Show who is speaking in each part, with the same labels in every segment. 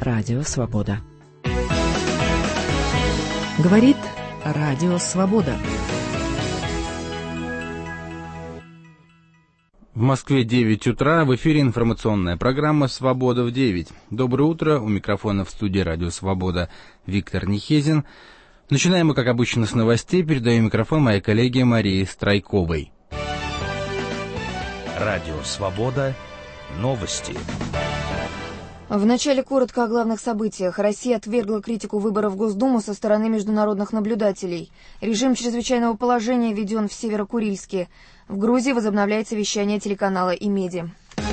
Speaker 1: Радио Свобода. Говорит Радио Свобода.
Speaker 2: В Москве 9 утра, в эфире информационная программа «Свобода в 9». Доброе утро, у микрофона в студии «Радио Свобода» Виктор Нехезин. Начинаем мы, как обычно, с новостей. Передаю микрофон моей коллеге Марии Страйковой.
Speaker 3: Радио Свобода. Новости.
Speaker 4: Вначале коротко о главных событиях. Россия отвергла критику выборов в Госдуму со стороны международных наблюдателей. Режим чрезвычайного положения введен в Северо-Курильске. В Грузии возобновляется вещание телеканала «Имеди».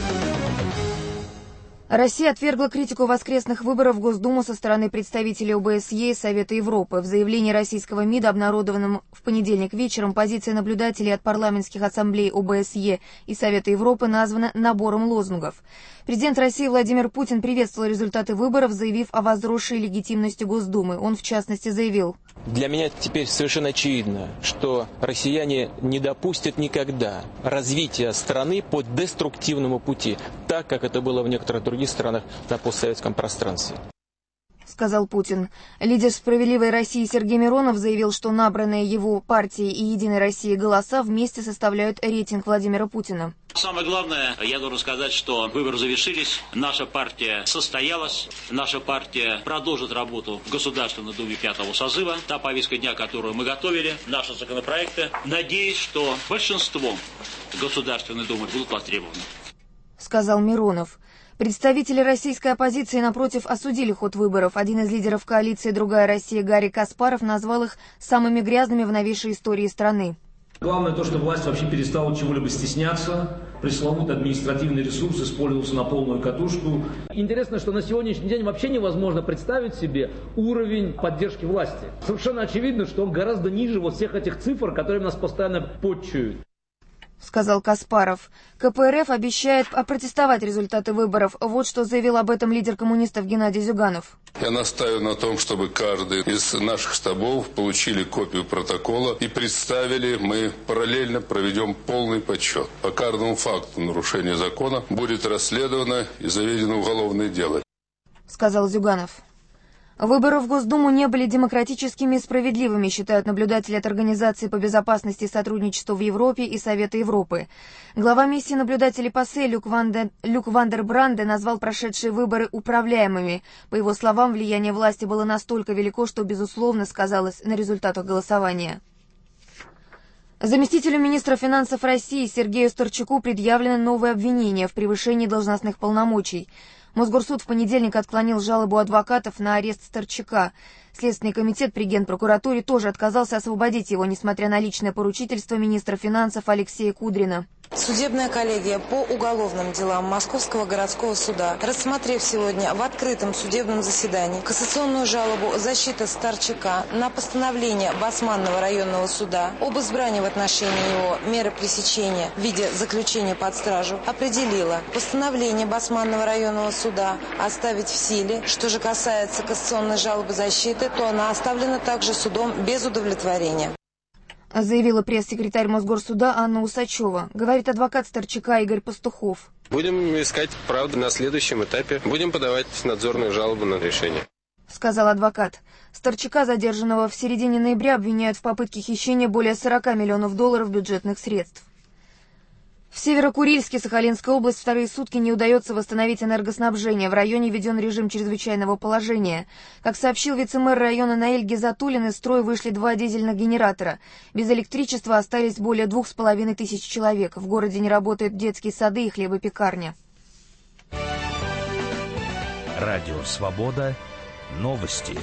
Speaker 4: Россия отвергла критику воскресных выборов в Госдуму со стороны представителей ОБСЕ и Совета Европы. В заявлении российского МИДа, обнародованном в понедельник вечером, позиция наблюдателей от парламентских ассамблей ОБСЕ и Совета Европы названа набором лозунгов. Президент России Владимир Путин приветствовал результаты выборов, заявив о возросшей легитимности Госдумы. Он, в частности, заявил:
Speaker 5: «Для меня теперь совершенно очевидно, что россияне не допустят никогда развития страны по деструктивному пути, так, как это было в некоторых других странах на постсоветском пространстве», —
Speaker 4: сказал Путин. Лидер «Справедливой России» Сергей Миронов заявил, что набранные его партией и «Единой Россией» голоса вместе составляют рейтинг Владимира Путина.
Speaker 6: Самое главное, я должен сказать, что выборы завершились, наша партия состоялась, наша партия продолжит работу в Государственной Думе 5-го созыва, та повестка дня, которую мы готовили, наши законопроекты. Надеюсь, что большинством Государственной Думы будут востребованы,
Speaker 4: — сказал Миронов. Представители российской оппозиции, напротив, осудили ход выборов. Один из лидеров коалиции «Другая Россия» Гарри Каспаров назвал их самыми грязными в новейшей истории страны.
Speaker 7: Главное то, что власть вообще перестала чего-либо стесняться. Пресловутый административный ресурс использовался на полную катушку.
Speaker 8: Интересно, что на сегодняшний день вообще невозможно представить себе уровень поддержки власти. Совершенно очевидно, что он гораздо ниже вот всех этих цифр, которые нас постоянно подчуют,
Speaker 4: — сказал Каспаров. КПРФ обещает опротестовать результаты выборов. Вот что заявил об этом лидер коммунистов Геннадий Зюганов.
Speaker 9: Я настаиваю на том, чтобы каждый из наших штабов получили копию протокола и представили. Мы параллельно проведем полный подсчет. По каждому факту нарушения закона будет расследовано и заведено уголовное дело, —
Speaker 4: сказал Зюганов. Выборы в Госдуму не были демократическими и справедливыми, считают наблюдатели от Организации по безопасности и сотрудничеству в Европе и Совета Европы. Глава миссии наблюдателей ПАСЕ Люк Вандер Бранде назвал прошедшие выборы управляемыми. По его словам, влияние власти было настолько велико, что, безусловно, сказалось на результатах голосования. Заместителю министра финансов России Сергею Старчаку предъявлено новое обвинение в превышении должностных полномочий. Мосгорсуд в понедельник отклонил жалобу адвокатов на арест Старчака. Следственный комитет при Генпрокуратуре тоже отказался освободить его, несмотря на личное поручительство министра финансов Алексея Кудрина.
Speaker 10: Судебная коллегия по уголовным делам Московского городского суда, рассмотрев сегодня в открытом судебном заседании кассационную жалобу защиты Старчака на постановление Басманного районного суда об избрании в отношении его меры пресечения в виде заключения под стражу, определила постановление Басманного районного суда оставить в силе. Что же касается кассационной жалобы защиты, то она оставлена также судом без удовлетворения, —
Speaker 4: заявила пресс-секретарь Мосгорсуда Анна Усачева. Говорит адвокат Старчака Игорь Пастухов.
Speaker 11: Будем искать правду на следующем этапе. Будем подавать надзорную жалобу на решение, —
Speaker 4: сказал адвокат. Старчака, задержанного в середине ноября, обвиняют в попытке хищения более 40 миллионов долларов бюджетных средств. В Северо-Курильске, Сахалинская область, вторые сутки не удается восстановить энергоснабжение. В районе введен режим чрезвычайного положения. Как сообщил вице-мэр района Наиль Гизатуллин, из строя вышли 2 дизельных генератора. Без электричества остались более 2500 человек. В городе не работают детские сады и хлебопекарня.
Speaker 3: Радио Свобода. Новости.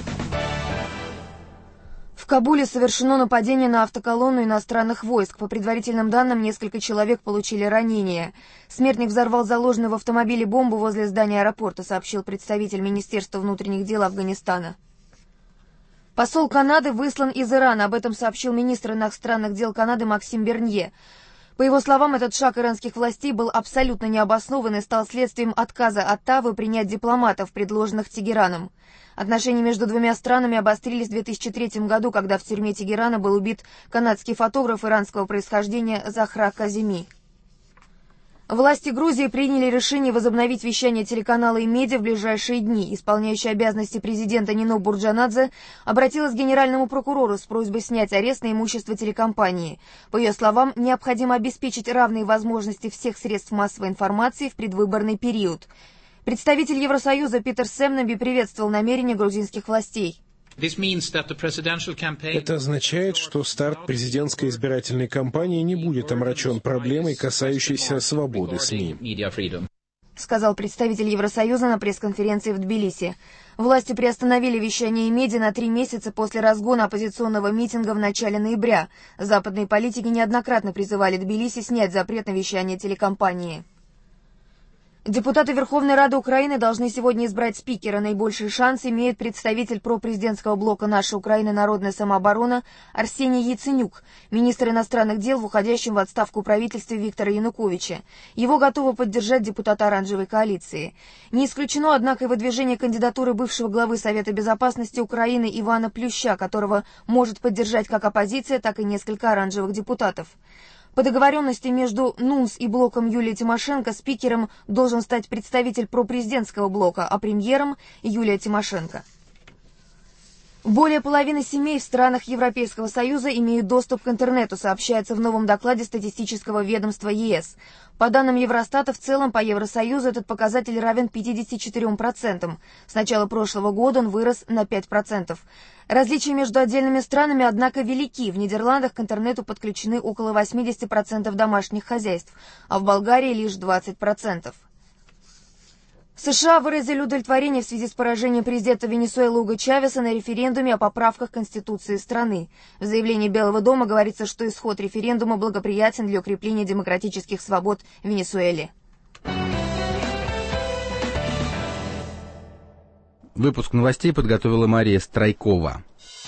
Speaker 4: В Кабуле совершено нападение на автоколонну иностранных войск. По предварительным данным, несколько человек получили ранения. Смертник взорвал заложенную в автомобиле бомбу возле здания аэропорта, сообщил представитель Министерства внутренних дел Афганистана. Посол Канады выслан из Ирана. Об этом сообщил министр иностранных дел Канады Максим Бернье. По его словам, этот шаг иранских властей был абсолютно необоснован и стал следствием отказа Оттавы принять дипломатов, предложенных Тегераном. Отношения между двумя странами обострились в 2003 году, когда в тюрьме Тегерана был убит канадский фотограф иранского происхождения Захра Каземи. Власти Грузии приняли решение возобновить вещание телеканала «Имедиа» в ближайшие дни. Исполняющая обязанности президента Нино Бурджанадзе обратилась к генеральному прокурору с просьбой снять арест на имущество телекомпании. По ее словам, необходимо обеспечить равные возможности всех средств массовой информации в предвыборный период. Представитель Евросоюза Питер Сэмнеби приветствовал намерения грузинских властей.
Speaker 12: Это означает, что старт президентской избирательной кампании не будет омрачен проблемой, касающейся свободы СМИ,
Speaker 4: сказал представитель Евросоюза на пресс-конференции в Тбилиси. Власти приостановили вещание «Имедиа» на 3 месяца после разгона оппозиционного митинга в начале ноября. Западные политики неоднократно призывали Тбилиси снять запрет на вещание телекомпании. Депутаты Верховной Рады Украины должны сегодня избрать спикера. Наибольший шанс имеет представитель пропрезидентского блока «Наша Украина. Народная самооборона» Арсений Яценюк, министр иностранных дел в уходящем в отставку правительстве Виктора Януковича. Его готовы поддержать депутаты оранжевой коалиции. Не исключено, однако, и выдвижение кандидатуры бывшего главы Совета безопасности Украины Ивана Плюща, которого может поддержать как оппозиция, так и несколько оранжевых депутатов. По договоренности между НУНС и блоком Юлии Тимошенко спикером должен стать представитель пропрезидентского блока, а премьером – Юлия Тимошенко. Более половины семей в странах Европейского Союза имеют доступ к интернету, сообщается в новом докладе статистического ведомства ЕС. По данным Евростата, в целом по Евросоюзу этот показатель равен 54%. С начала прошлого года он вырос на 5%. Различия между отдельными странами, однако, велики. В Нидерландах к интернету подключены около 80% домашних хозяйств, а в Болгарии лишь 20%. США выразили удовлетворение в связи с поражением президента Венесуэлы Уго Чавеса на референдуме о поправках Конституции страны. В заявлении Белого дома говорится, что исход референдума благоприятен для укрепления демократических свобод в Венесуэле.
Speaker 2: Выпуск новостей подготовила Мария Страйкова.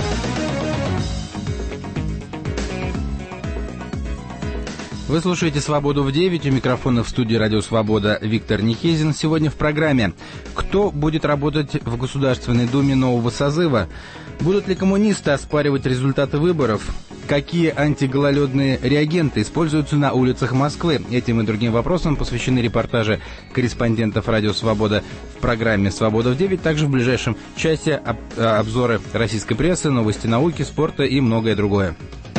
Speaker 2: Вы слушаете «Свободу в 9». У микрофона в студии «Радио Свобода» Виктор Нихезин. Сегодня в программе: кто будет работать в Государственной Думе нового созыва? Будут ли коммунисты оспаривать результаты выборов? Какие антигололедные реагенты используются на улицах Москвы? Этим и другим вопросам посвящены репортажи корреспондентов «Радио Свобода» в программе «Свобода в 9». Также в ближайшем часе обзоры российской прессы, новости науки, спорта и многое другое.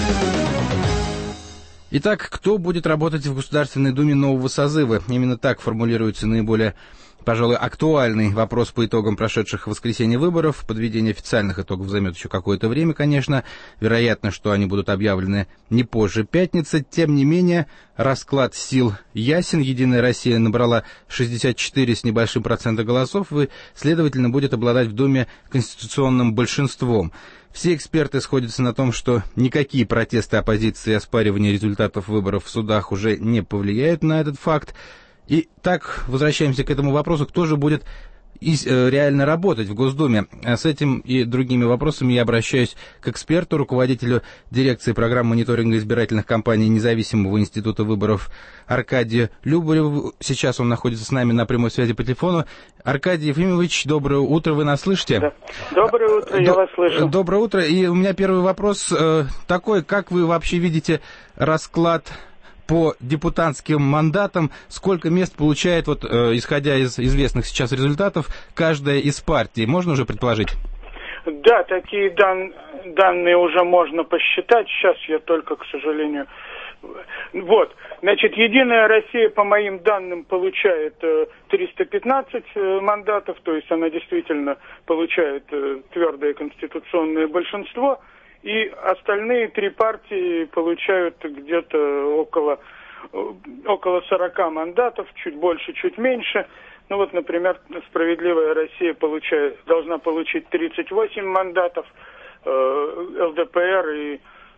Speaker 2: Итак, кто будет работать в Государственной Думе нового созыва? Именно так формулируется наиболее, пожалуй, актуальный вопрос по итогам прошедших в воскресенье выборов. Подведение официальных итогов займет еще какое-то время, конечно. Вероятно, что они будут объявлены не позже пятницы. Тем не менее, расклад сил ясен. «Единая Россия» набрала 64 с небольшим процента голосов и, следовательно, будет обладать в Думе конституционным большинством. Все эксперты сходятся на том, что никакие протесты оппозиции и оспаривание результатов выборов в судах уже не повлияют на этот факт. И так, возвращаемся к этому вопросу, кто же будет реально работать в Госдуме. С этим и другими вопросами я обращаюсь к эксперту, руководителю дирекции программ мониторинга избирательных кампаний Независимого института выборов Аркадию Любареву. Сейчас он находится с нами на прямой связи по телефону. Аркадий Ефимович, доброе утро, вы нас слышите?
Speaker 13: Да. Доброе утро, я вас слышу.
Speaker 2: Доброе утро, и у меня первый вопрос такой: как вы вообще видите расклад по депутатским мандатам, сколько мест получает, вот, исходя из известных сейчас результатов, каждая из партий? Можно уже предположить?
Speaker 13: Да, такие данные уже можно посчитать. Сейчас я только, к сожалению... Вот, значит, «Единая Россия», по моим данным, получает 315 мандатов, то есть она действительно получает твердое конституционное большинство. И остальные 3 партии получают где-то около 40 мандатов, чуть больше, чуть меньше. Ну вот, например, «Справедливая Россия» должна получить 38 мандатов, ЛДПР и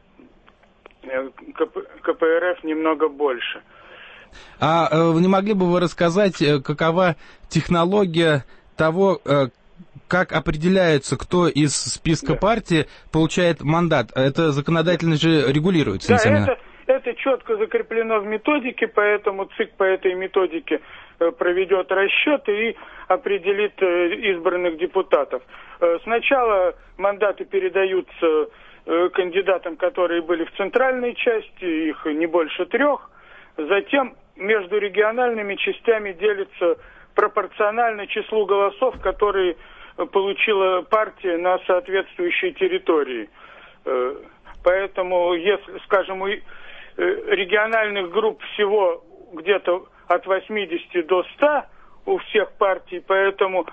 Speaker 13: КПРФ немного больше.
Speaker 2: А не могли бы вы рассказать, какова технология того, как определяется, кто из списка партий получает мандат? Это законодательно же регулируется, несомненно.
Speaker 13: Да, это четко закреплено в методике, поэтому ЦИК по этой методике проведет расчеты и определит избранных депутатов. Сначала мандаты передаются кандидатам, которые были в центральной части, их не больше 3. Затем между региональными частями делится пропорционально числу голосов, которые получила партия на соответствующей территории. Поэтому, если, скажем, у региональных групп всего где-то от 80 до 100 у всех партий, поэтому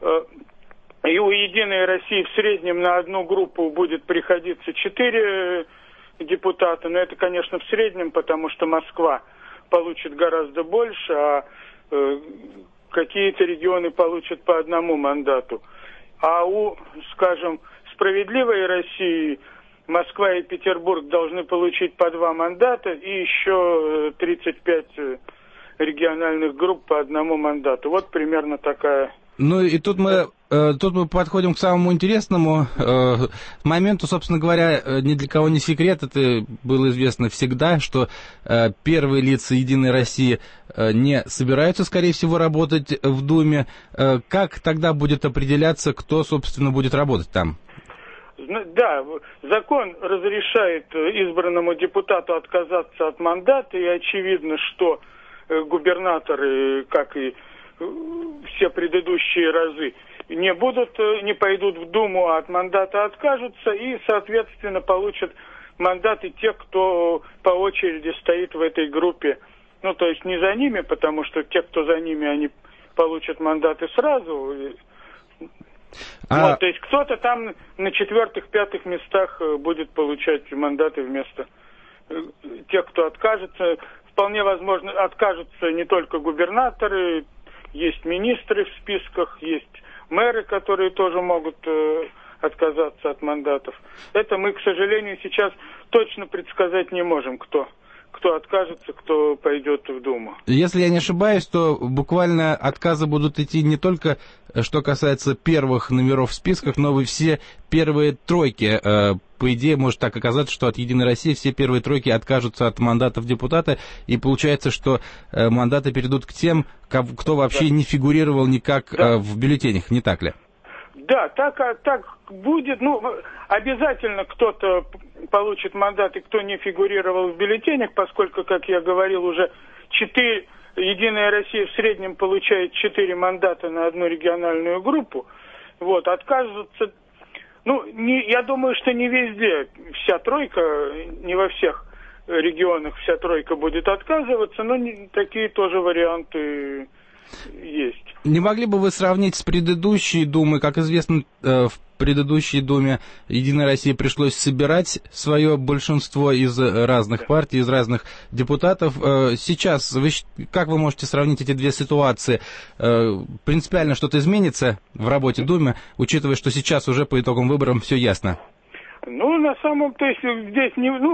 Speaker 13: и у «Единой России» в среднем на одну группу будет приходиться 4 депутата, но это, конечно, в среднем, потому что Москва получит гораздо больше, а какие-то регионы получат по одному мандату. А у, скажем, «Справедливой России» Москва и Петербург должны получить по 2 мандата и еще 35 региональных групп по одному мандату. Вот примерно такая.
Speaker 2: Ну и тут мы подходим к самому интересному моменту, собственно говоря, ни для кого не секрет, это было известно всегда, что первые лица «Единой России» не собираются, скорее всего, работать в Думе. Как тогда будет определяться, кто, собственно, будет работать там?
Speaker 13: Да, закон разрешает избранному депутату отказаться от мандата, и очевидно, что губернаторы, как и все предыдущие разы, не пойдут в Думу, а от мандата откажутся, и, соответственно, получат мандаты те, кто по очереди стоит в этой группе. Ну, то есть не за ними, потому что те, кто за ними, они получат мандаты сразу. Вот, то есть кто-то там на 4-5 местах будет получать мандаты вместо тех, кто откажется. Вполне возможно, откажутся не только губернаторы, есть министры в списках, есть мэры, которые тоже могут отказаться от мандатов. Это мы, к сожалению, сейчас точно предсказать не можем, кто откажется, кто пойдет в Думу.
Speaker 2: Если я не ошибаюсь, то буквально отказы будут идти не только, что касается первых номеров в списках, но и все первые тройки. По идее, может так оказаться, что от «Единой России» все первые тройки откажутся от мандатов депутата, и получается, что мандаты перейдут к тем, кто вообще не фигурировал никак в бюллетенях, не так ли?
Speaker 13: Да, так будет. Ну, обязательно кто-то получит мандаты, кто не фигурировал в бюллетенях, поскольку, как я говорил, уже «Единая Россия» в среднем получает 4 мандата на одну региональную группу. Вот, откажутся. Ну, я думаю, что не везде вся тройка, не во всех регионах вся тройка будет отказываться, но такие тоже варианты есть.
Speaker 2: Не могли бы вы сравнить с предыдущей Думой? Как известно, в предыдущей Думе «Единой России» пришлось собирать свое большинство из разных партий, из разных депутатов. Сейчас, как вы можете сравнить эти две ситуации? Принципиально что-то изменится в работе Думы, учитывая, что сейчас уже по итогам выборов все ясно?
Speaker 13: Ну, на самом деле, здесь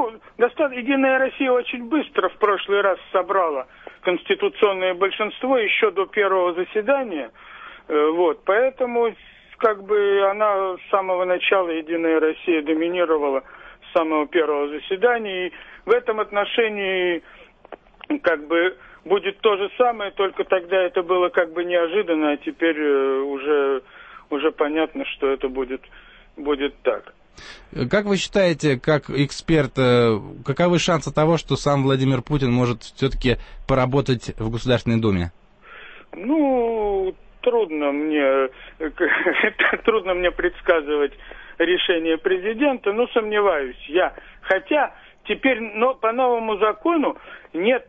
Speaker 13: «Единая Россия» очень быстро в прошлый раз собрала конституционное большинство еще до первого заседания. Вот, поэтому как бы она с самого начала, «Единая Россия», доминировала с самого первого заседания. И в этом отношении как бы будет то же самое, только тогда это было как бы неожиданно, а теперь уже понятно, что это будет так.
Speaker 2: Как вы считаете, как эксперт, каковы шансы того, что сам Владимир Путин может все-таки поработать в Государственной Думе?
Speaker 13: Ну, трудно мне предсказывать решение президента, но сомневаюсь я. Хотя теперь по новому закону нет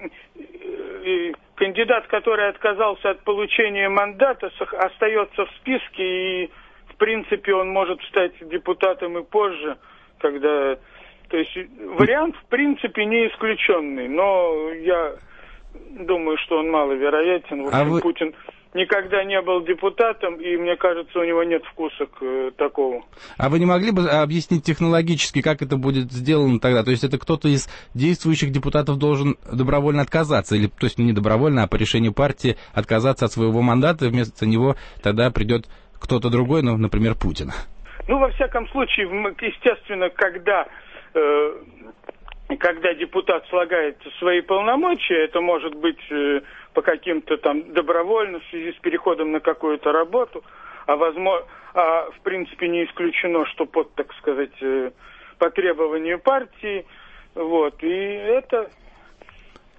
Speaker 13: кандидат, который отказался от получения мандата, остается в списке, и в принципе он может стать депутатом и позже, когда... То есть вариант в принципе не исключенный, но я думаю, что он маловероятен. В общем, Путин никогда не был депутатом, и мне кажется, у него нет вкуса к такому.
Speaker 2: А вы не могли бы объяснить технологически, как это будет сделано тогда? То есть это кто-то из действующих депутатов должен добровольно отказаться, или, то есть не добровольно, а по решению партии отказаться от своего мандата, и вместо него тогда придет кто-то другой, ну, например, Путин?
Speaker 13: Ну, во всяком случае, естественно, когда депутат слагает свои полномочия, это может быть по каким-то там добровольно, в связи с переходом на какую-то работу, в принципе не исключено, что по, так сказать, по требованию партии, вот, и это...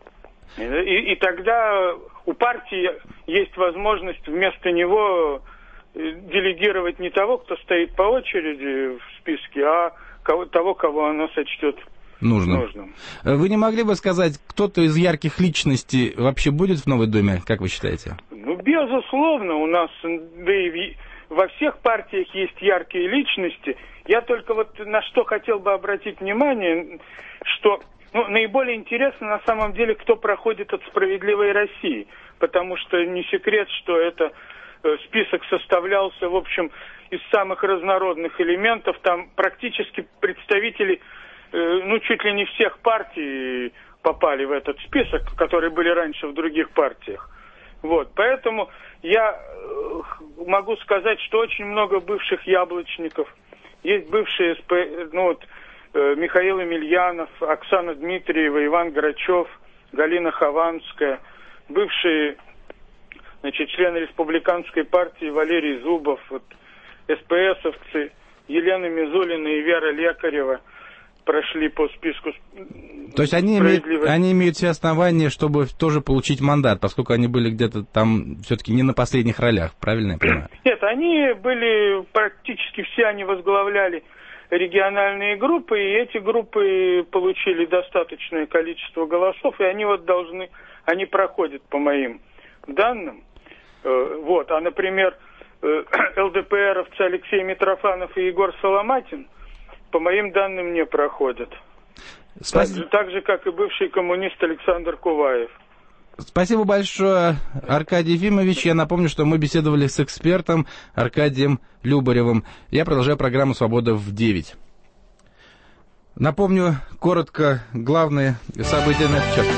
Speaker 13: И тогда у партии есть возможность вместо него делегировать не того, кто стоит по очереди в списке, а того, кого она сочтет нужным.
Speaker 2: Вы не могли бы сказать, кто-то из ярких личностей вообще будет в Новой Думе, как вы считаете?
Speaker 13: Безусловно, у нас, да и во всех партиях есть яркие личности. Я только вот на что хотел бы обратить внимание, что наиболее интересно на самом деле, кто проходит от «Справедливой России», потому что не секрет, что это список составлялся, в общем, из самых разнородных элементов. Там практически представители, чуть ли не всех партий попали в этот список, которые были раньше в других партиях. Вот, поэтому я могу сказать, что очень много бывших яблочников. Есть бывшие Михаил Емельянов, Оксана Дмитриева, Иван Грачев, Галина Хованская, бывшие члены республиканской партии Валерий Зубов, СПСовцы Елена Мизулина и Вера Лекарева прошли по списку.
Speaker 2: То есть они имеют все основания, чтобы тоже получить мандат, поскольку они были где-то там все-таки не на последних ролях, правильно я понимаю?
Speaker 13: Нет, они были, практически все они возглавляли региональные группы, и эти группы получили достаточное количество голосов, и они проходят по моим данным. А, например, ЛДПРовцы Алексей Митрофанов и Егор Соломатин, по моим данным, не проходят. Так же, как и бывший коммунист Александр Куваев.
Speaker 2: Спасибо большое, Аркадий Ефимович. Я напомню, что мы беседовали с экспертом Аркадием Любаревым. Я продолжаю программу «Свобода в 9». Напомню коротко главные события на этот час.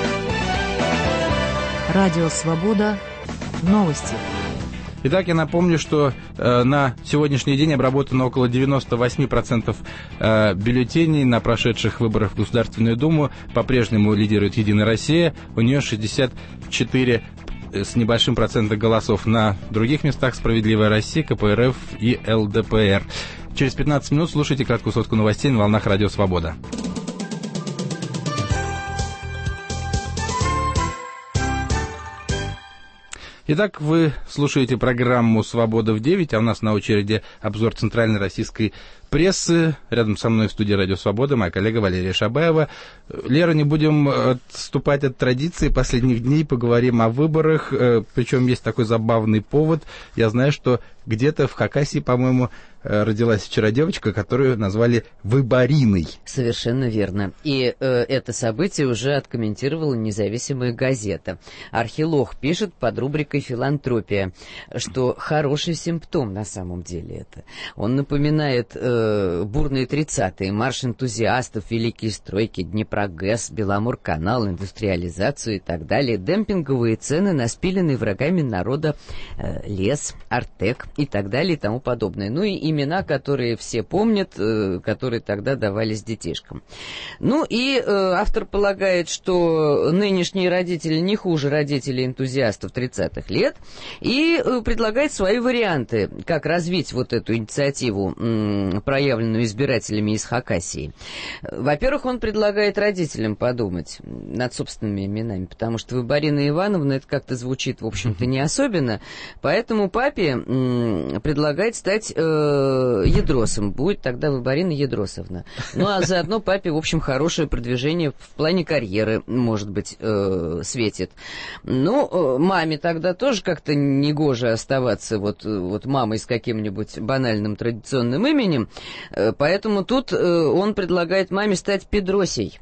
Speaker 1: Радио «Свобода». Новости.
Speaker 2: Итак, я напомню, что на сегодняшний день обработано около 98% бюллетеней на прошедших выборах в Государственную Думу. По-прежнему лидирует «Единая Россия». У нее 64 с небольшим процентом голосов. На других местах «Справедливая Россия», КПРФ и ЛДПР. Через 15 минут слушайте краткую сводку новостей на волнах «Радио Свобода». Итак, вы слушаете программу «Свобода в 9», а у нас на очереди обзор центральной российской прессы. Рядом со мной в студии «Радио Свобода» моя коллега Валерия Шабаева. Лера, не будем отступать от традиции последних дней, поговорим о выборах. Причем есть такой забавный повод. Я знаю, что где-то в Хакасии, по-моему, родилась вчера девочка, которую назвали Выбориной.
Speaker 14: Совершенно верно. И это событие уже откомментировала независимая газета. Архилог пишет под рубрикой «Филантропия», что хороший симптом на самом деле это. Он напоминает бурные 30-е, марш энтузиастов, великие стройки, Днепрогэс, Беломорканал, индустриализацию и так далее, демпинговые цены на спиленный врагами народа лес, Артек и так далее и тому подобное. Ну и имена, которые все помнят, которые тогда давались детишкам. Ну и автор полагает, что нынешние родители не хуже родителей энтузиастов 30-х лет, и предлагает свои варианты, как развить вот эту инициативу, проявленную избирателями из Хакасии. Во-первых, он предлагает родителям подумать над собственными именами, потому что Выборина Ивановна, это как-то звучит, в общем-то, не особенно, поэтому папе предлагает стать Ядросом, будет тогда Выборина Ядросовна. Ну, а заодно папе, в общем, хорошее продвижение в плане карьеры, может быть, светит. Ну, маме тогда тоже как-то негоже оставаться вот мамой с каким-нибудь банальным традиционным именем, поэтому тут он предлагает маме стать Педросей.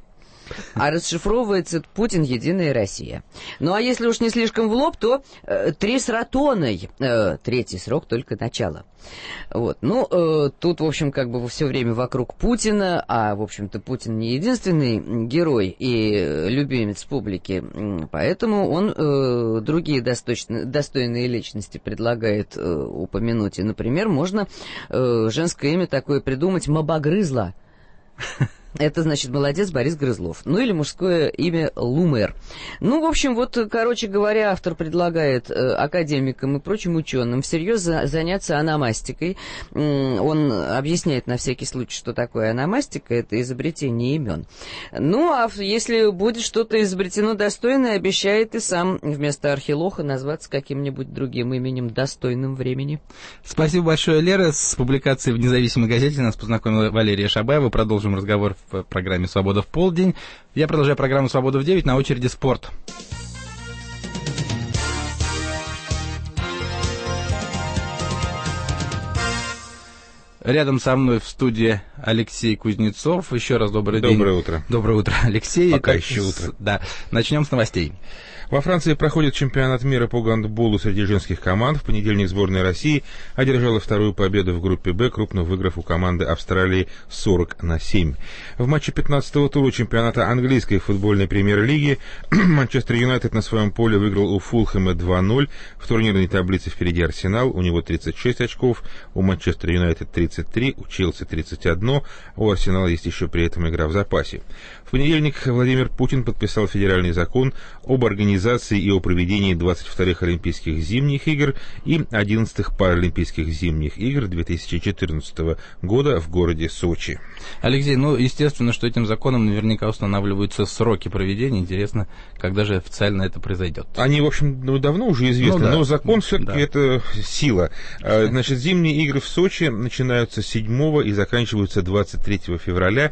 Speaker 14: А расшифровывается Путин, Единая Россия. Ну, а если уж не слишком в лоб, то 3 с Ротоной. Третий срок только начало. Вот. Ну, тут, в общем, как бы все время вокруг Путина, а, в общем-то, Путин не единственный герой и любимец публики, поэтому он другие достойные личности предлагает упомянуть. И, например, можно женское имя такое придумать — Мобогрызла. Это значит молодец Борис Грызлов. Ну или мужское имя Лумер. Ну, в общем, вот, короче говоря, автор предлагает академикам и прочим ученым всерьез заняться ономастикой. Он объясняет на всякий случай, что такое ономастика. Это изобретение имен. Ну, а если будет что-то изобретено достойное, обещает и сам вместо Архилоха назваться каким-нибудь другим именем, достойным времени.
Speaker 2: Спасибо большое, Лера. С публикацией в независимой газете нас познакомила Валерия Шабаева. Продолжим разговор в программе «Свобода в полдень». Я продолжаю программу «Свобода в 9». На очереди спорт. Рядом со мной в студии Алексей Кузнецов. Еще раз добрый день.
Speaker 15: Доброе утро.
Speaker 2: Доброе утро, Алексей.
Speaker 15: Пока еще утро.
Speaker 2: Да. Начнем с новостей.
Speaker 15: Во Франции проходит чемпионат мира по гандболу среди женских команд. В понедельник сборная России одержала вторую победу в группе «Б», крупно выиграв у команды Австралии 40-7. В матче 15-го тура чемпионата английской футбольной премьер-лиги Манчестер Юнайтед на своем поле выиграл у Фулхэма 2-0. В турнирной таблице впереди Арсенал, у него 36 очков, у Манчестер Юнайтед 33, у Челси 31, у Арсенала есть еще при этом игра в запасе. В понедельник Владимир Путин подписал федеральный закон об организации и о проведении 22-х Олимпийских зимних игр и 11-х Паралимпийских зимних игр 2014 года в городе Сочи.
Speaker 2: Алексей, ну, естественно, что этим законом наверняка устанавливаются сроки проведения. Интересно, когда же официально это произойдет?
Speaker 15: Они, в общем, давно уже известны, но закон все-таки это сила. Значит, зимние игры в Сочи начинаются 7 и заканчиваются 23 февраля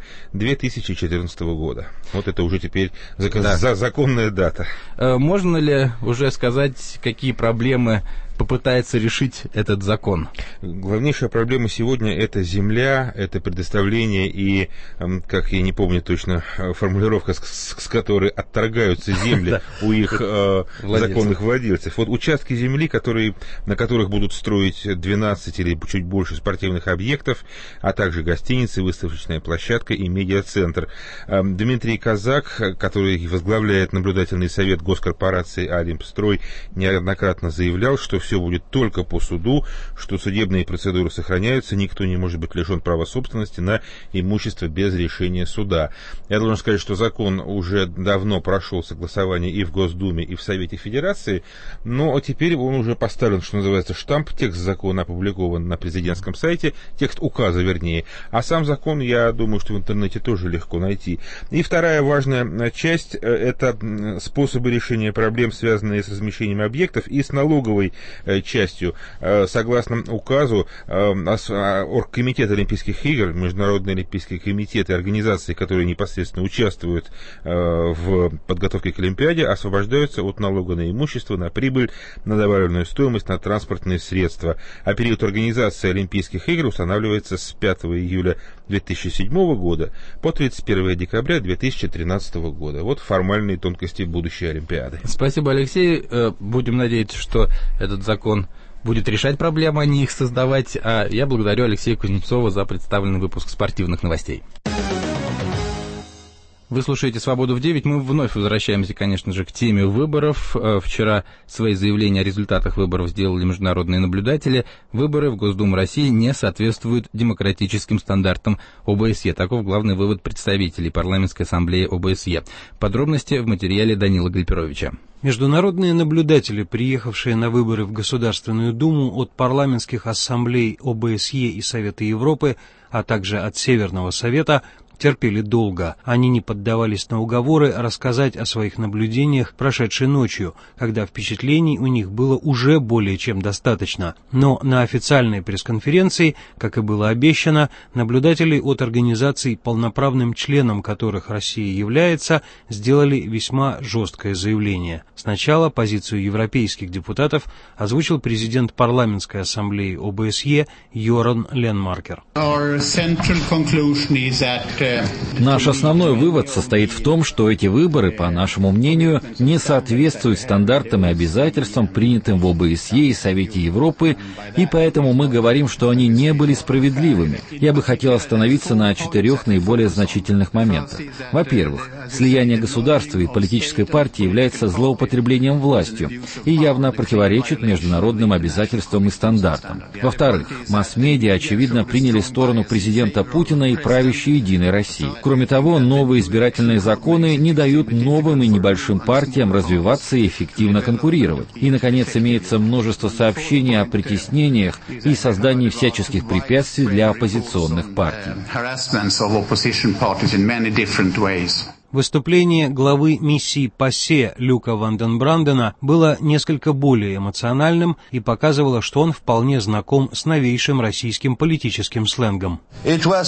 Speaker 15: 2014 года. Вот это уже теперь законная дата.
Speaker 2: Можно ли уже сказать, какие проблемы попытается решить этот закон?
Speaker 15: Главнейшая проблема сегодня — это земля, это предоставление и, как я не помню точно, формулировка, с которой отторгаются земли у их законных владельцев. Вот участки земли, на которых будут строить 12 или чуть больше спортивных объектов, а также гостиницы, выставочная площадка и медиацентр. Дмитрий Казак, который возглавляет наблюдательный совет госкорпорации «Олимпстрой», неоднократно заявлял, что все будет только по суду, что судебные процедуры сохраняются, никто не может быть лишен права собственности на имущество без решения суда. Я должен сказать, что закон уже давно прошел согласование и в Госдуме, и в Совете Федерации, но теперь он уже поставлен, что называется, штамп, текст закона опубликован на президентском сайте, текст указа, вернее, а сам закон, я думаю, что в интернете тоже легко найти. И вторая важная часть — это способы решения проблем, связанные с размещением объектов, и с налоговой частью. Согласно указу, Оргкомитет Олимпийских игр, Международный олимпийский комитет и организации, которые непосредственно участвуют в подготовке к Олимпиаде, освобождаются от налога на имущество, на прибыль, на добавленную стоимость, на транспортные средства. А период организации Олимпийских игр устанавливается с 5 июля 2007 года по 31 декабря 2013 года. Вот формальные тонкости будущей Олимпиады.
Speaker 2: Спасибо, Алексей. Будем надеяться, что этот закон будет решать проблемы, а не их создавать. А я благодарю Алексея Кузнецова за представленный выпуск спортивных новостей. Вы слушаете «Свободу в 9». Мы вновь возвращаемся, конечно же, к теме выборов. Вчера свои заявления о результатах выборов сделали международные наблюдатели. Выборы в Госдуму России не соответствуют демократическим стандартам ОБСЕ. Таков главный вывод представителей Парламентской ассамблеи ОБСЕ. Подробности в материале Данила Гальперовича.
Speaker 16: Международные наблюдатели, приехавшие на выборы в Государственную Думу от парламентских ассамблей ОБСЕ и Совета Европы, а также от Северного Совета, терпели долго. Они не поддавались на уговоры рассказать о своих наблюдениях прошедшей ночью, когда впечатлений у них было уже более чем достаточно. Но на официальной пресс-конференции, как и было обещано, наблюдатели от организаций, полноправным членом которых Россия является, сделали весьма жесткое заявление. Сначала позицию европейских депутатов озвучил президент парламентской ассамблеи ОБСЕ Йоран Ленмаркер.
Speaker 17: Наш основной вывод состоит в том, что эти выборы, по нашему мнению, не соответствуют стандартам и обязательствам, принятым в ОБСЕ и Совете Европы, и поэтому мы говорим, что они не были справедливыми. Я бы хотел остановиться на 4 наиболее значительных моментах. Во-первых, слияние государства и политической партии является злоупотреблением властью и явно противоречит международным обязательствам и стандартам. Во-вторых, масс-медиа, очевидно, приняли сторону президента Путина и правящей Единой России. Кроме того, новые избирательные законы не дают новым и небольшим партиям развиваться и эффективно конкурировать. И, наконец, имеется множество сообщений о притеснениях и создании всяческих препятствий для оппозиционных партий.
Speaker 16: Выступление главы миссии ПАСЕ Люка Ванденбрандена было несколько более эмоциональным и показывало, что он вполне знаком с новейшим российским политическим сленгом.
Speaker 18: Это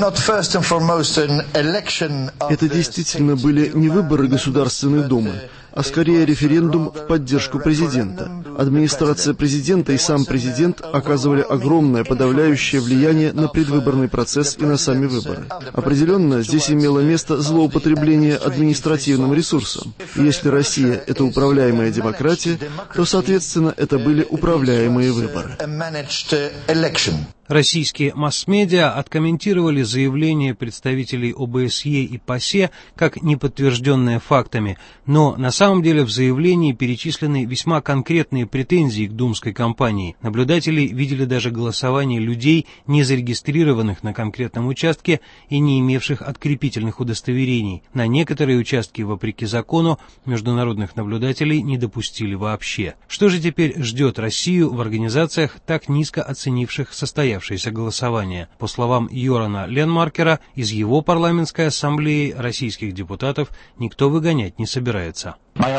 Speaker 18: действительно были не выборы Государственной Думы, а скорее референдум в поддержку президента. Администрация президента и сам президент оказывали огромное подавляющее влияние на предвыборный процесс и на сами выборы. Определенно, здесь имело место злоупотребление административным ресурсом. И если Россия – это управляемая демократия, то, соответственно, это были управляемые выборы.
Speaker 16: Российские масс-медиа откомментировали заявление представителей ОБСЕ и ПАСЕ как неподтвержденное фактами, но на самом деле в заявлении перечислены весьма конкретные претензии к думской кампании. Наблюдатели видели даже голосование людей, не зарегистрированных на конкретном участке и не имевших открепительных удостоверений. На некоторые участки, вопреки закону, международных наблюдателей не допустили вообще. Что же теперь ждет Россию в организациях, так низко оценивших состоявшееся голосование? По словам Йорана Ленмаркера, из его парламентской ассамблеи российских депутатов никто выгонять не собирается.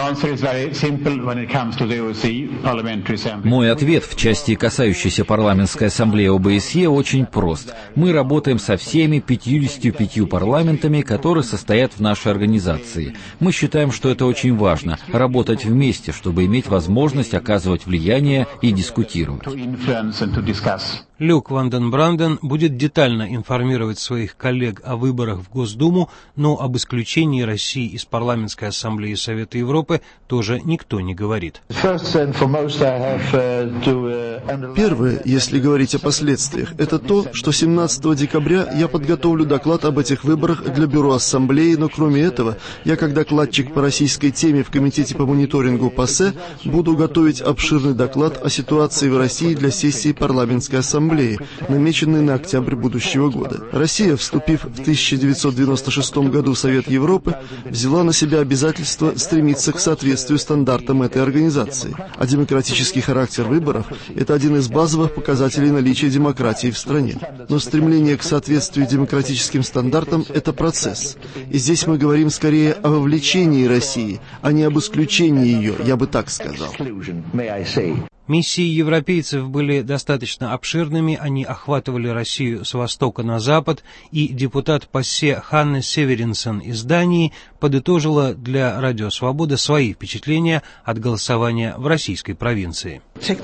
Speaker 17: Мой ответ в части, касающейся парламентской ассамблеи ОБСЕ, очень прост. Мы работаем со всеми 55 парламентами, которые состоят в нашей организации. Мы считаем, что это очень важно – работать вместе, чтобы иметь возможность оказывать влияние и дискутировать.
Speaker 16: Люк Ванденбранден будет детально информировать своих коллег о выборах в Госдуму, но об исключении России из парламентской ассамблеи Совета Европы тоже никто не говорит.
Speaker 18: Первое, если говорить о последствиях, это то, что 17 декабря я подготовлю доклад об этих выборах для Бюро Ассамблеи, но кроме этого, я как докладчик по российской теме в Комитете по мониторингу ПАСЕ буду готовить обширный доклад о ситуации в России для сессии парламентской ассамблеи, намеченной на октябрь будущего года. Россия, вступив в 1996 году в Совет Европы, взяла на себя обязательство стремиться к соответствию стандартам этой организации. А демократический характер выборов – это один из базовых показателей наличия демократии в стране. Но стремление к соответствию демократическим стандартам – это процесс. И здесь мы говорим скорее о вовлечении России, а не об исключении ее, я бы так сказал.
Speaker 16: Миссии европейцев были достаточно обширными, они охватывали Россию с востока на запад, и депутат ПАСЕ Ханна Северинсон из Дании подытожила для Радио Свобода свои впечатления от голосования в российской провинции.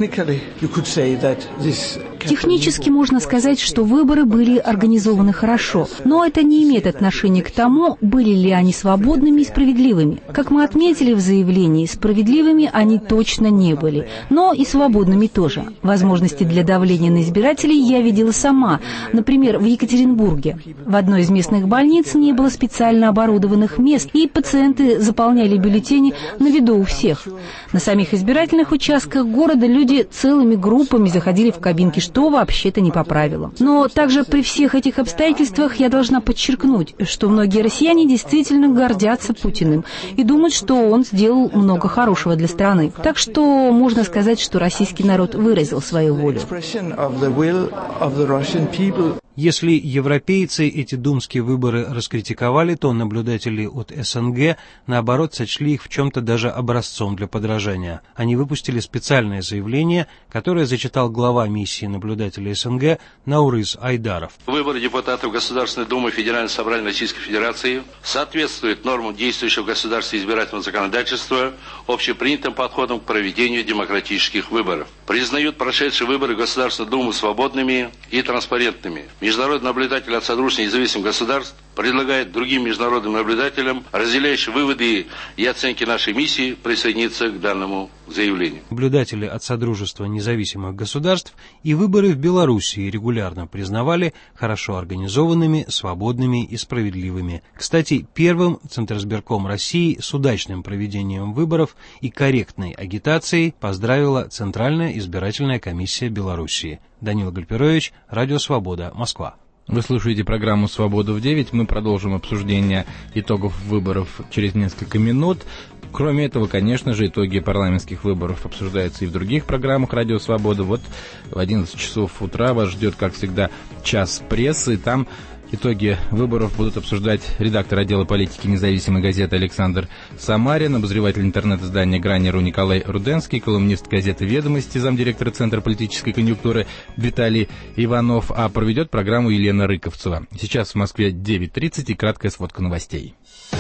Speaker 19: Технически можно сказать, что выборы были организованы хорошо, но это не имеет отношения к тому, были ли они свободными и справедливыми. Как мы отметили в заявлении, справедливыми они точно не были, но и свободными тоже. Возможности для давления на избирателей я видела сама. Например, в Екатеринбурге. В одной из местных больниц не было специально оборудованных мест, и пациенты заполняли бюллетени на виду у всех. На самих избирательных участках города люди целыми группами заходили в кабинки, что вообще-то не по правилам. Но также при всех этих обстоятельствах я должна подчеркнуть, что многие россияне действительно гордятся Путиным и думают, что он сделал много хорошего для страны. Так что можно сказать, что российский народ выразил свою волю.
Speaker 16: Если европейцы эти думские выборы раскритиковали, то наблюдатели от СНГ, наоборот, сочли их в чем-то даже образцом для подражания. Они выпустили специальное заявление, которое зачитал глава миссии наблюдателей СНГ Наурыз Айдаров.
Speaker 20: Выборы депутатов Государственной Думы Федерального собрания Российской Федерации соответствуют нормам действующего в государстве избирательного законодательства, общепринятым подходам к проведению демократических выборов. Признают прошедшие выборы Государственной Думы свободными и транспарентными. Международный наблюдатель от Содружества независимых государств предлагает другим международным наблюдателям, разделяющим выводы и оценки нашей миссии, присоединиться к данному заявлению.
Speaker 16: Наблюдатели от Содружества независимых государств и выборы в Белоруссии регулярно признавали хорошо организованными, свободными и справедливыми. Кстати, первым Центризбирком России с удачным проведением выборов и корректной агитацией поздравила Центральная избирательная комиссия Белоруссии. Данил Гальперович, Радио Свобода, Москва.
Speaker 2: Вы слушаете программу «Свобода в 9». Мы продолжим обсуждение итогов выборов через несколько минут. Кроме этого, конечно же, итоги парламентских выборов обсуждаются и в других программах «Радио Свобода». Вот в 11 часов утра вас ждет, как всегда, час прессы. Там итоги выборов будут обсуждать редактор отдела политики независимой газеты Александр Самарин, обозреватель интернет-издания «Грани.ру» Николай Руденский, колумнист газеты «Ведомости», замдиректора Центра политической конъюнктуры Виталий Иванов, а проведет программу Елена Рыковцева. Сейчас в Москве 9:30 и краткая сводка новостей.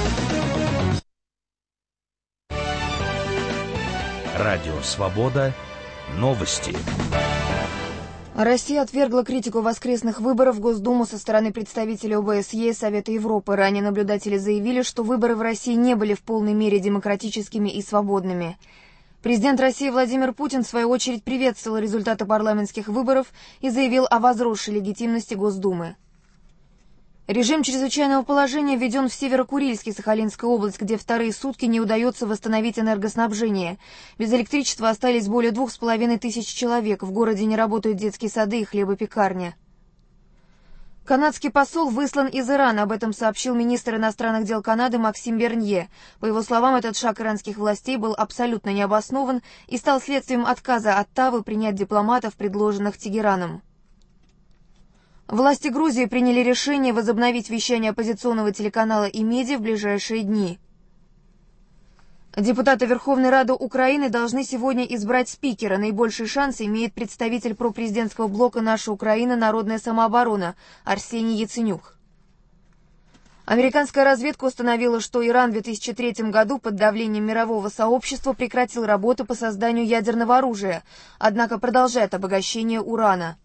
Speaker 3: Радио «Свобода». Новости.
Speaker 4: Россия отвергла критику воскресных выборов в Госдуму со стороны представителей ОБСЕ и Совета Европы. Ранее наблюдатели заявили, что выборы в России не были в полной мере демократическими и свободными. Президент России Владимир Путин, в свою очередь, приветствовал результаты парламентских выборов и заявил о возросшей легитимности Госдумы. Режим чрезвычайного положения введен в Северо-Курильске, Сахалинская область, где вторые сутки не удается восстановить энергоснабжение. Без электричества остались более 2500 человек. В городе не работают детские сады и хлебопекарня. Канадский посол выслан из Ирана. Об этом сообщил министр иностранных дел Канады Максим Бернье. По его словам, этот шаг иранских властей был абсолютно необоснован и стал следствием отказа Оттавы принять дипломатов, предложенных Тегераном. Власти Грузии приняли решение возобновить вещание оппозиционного телеканала «Имеди» в ближайшие дни. Депутаты Верховной Рады Украины должны сегодня избрать спикера. Наибольшие шансы имеет представитель пропрезидентского блока «Наша Украина. Народная самооборона» Арсений Яценюк. Американская разведка установила, что Иран в 2003 году под давлением мирового сообщества прекратил работу по созданию ядерного оружия, однако продолжает обогащение урана.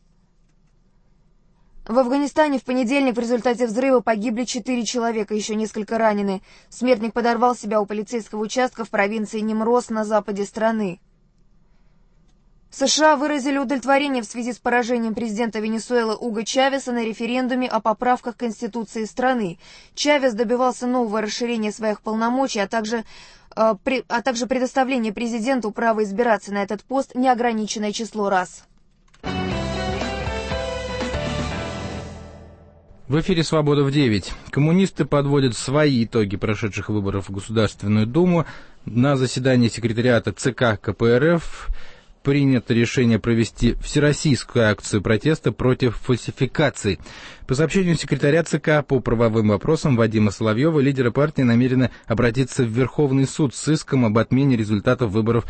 Speaker 4: В Афганистане в понедельник в результате взрыва погибли 4 человека, еще несколько ранены. Смертник подорвал себя у полицейского участка в провинции Нимрос на западе страны. США выразили удовлетворение в связи с поражением президента Венесуэлы Уго Чавеса на референдуме о поправках к Конституции страны. Чавес добивался нового расширения своих полномочий, а также предоставления президенту права избираться на этот пост неограниченное число раз.
Speaker 2: В эфире «Свобода в 9». Коммунисты подводят свои итоги прошедших выборов в Государственную Думу. На заседании секретариата ЦК КПРФ принято решение провести всероссийскую акцию протеста против фальсификаций. По сообщению секретаря ЦК по правовым вопросам Вадима Соловьева, лидеры партии намерены обратиться в Верховный суд с иском об отмене результатов выборов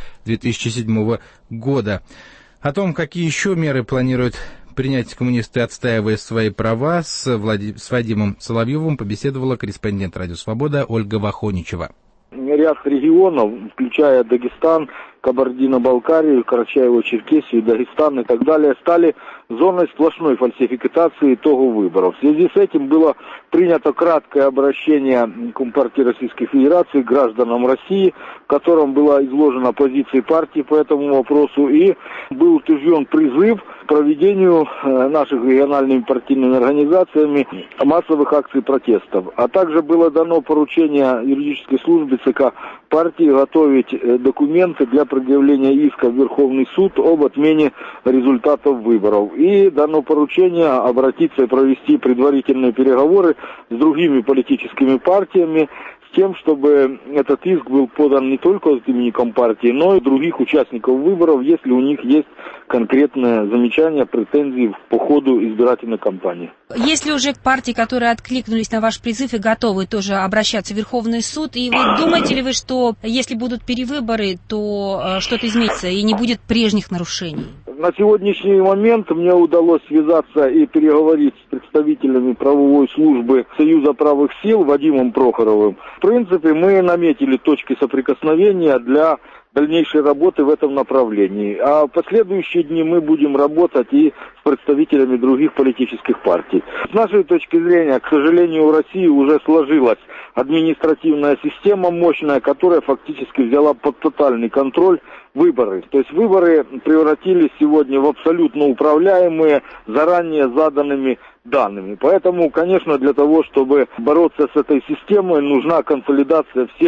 Speaker 2: 2007 года. О том, какие еще меры планируют принять коммунисты, отстаивая свои права, с Вадимом Соловьевым побеседовала корреспондент «Радио Свобода» Ольга Вахоничева.
Speaker 21: Ряд регионов, включая Дагестан, Кабардино-Балкарию, Карачаево-Черкесию, Дагестан и так далее, стали зоной сплошной фальсификации итогов выборов. В связи с этим было принято краткое обращение Компартии Российской Федерации к гражданам России, в котором была изложена позиция партии по этому вопросу, и был утвержден призыв к проведению наших региональными партийными организациями массовых акций протестов. А также было дано поручение юридической службе ЦК партии готовить документы для предъявления иска в Верховный суд об отмене результатов выборов. И дано поручение обратиться и провести предварительные переговоры с другими политическими партиями с тем, чтобы этот иск был подан не только от имени Компартии, но и других участников выборов, если у них есть конкретные замечания, претензии по ходу избирательной кампании.
Speaker 22: Есть ли уже партии, которые откликнулись на ваш призыв и готовы тоже обращаться в Верховный суд? И вы думаете ли вы, что если будут перевыборы, то что-то изменится и не будет прежних нарушений?
Speaker 21: На сегодняшний момент мне удалось связаться и переговорить с представителями правовой службы Союза правых сил Вадимом Прохоровым. В принципе, мы наметили точки соприкосновения для дальнейшей работы в этом направлении. А в последующие дни мы будем работать и с представителями других политических партий. С нашей точки зрения, к сожалению, у России уже сложилась административная система мощная, которая фактически взяла под тотальный контроль выборы. То есть выборы превратились сегодня в абсолютно управляемые, заранее заданными данными. Поэтому, конечно, для того, чтобы бороться с этой системой, нужна консолидация всех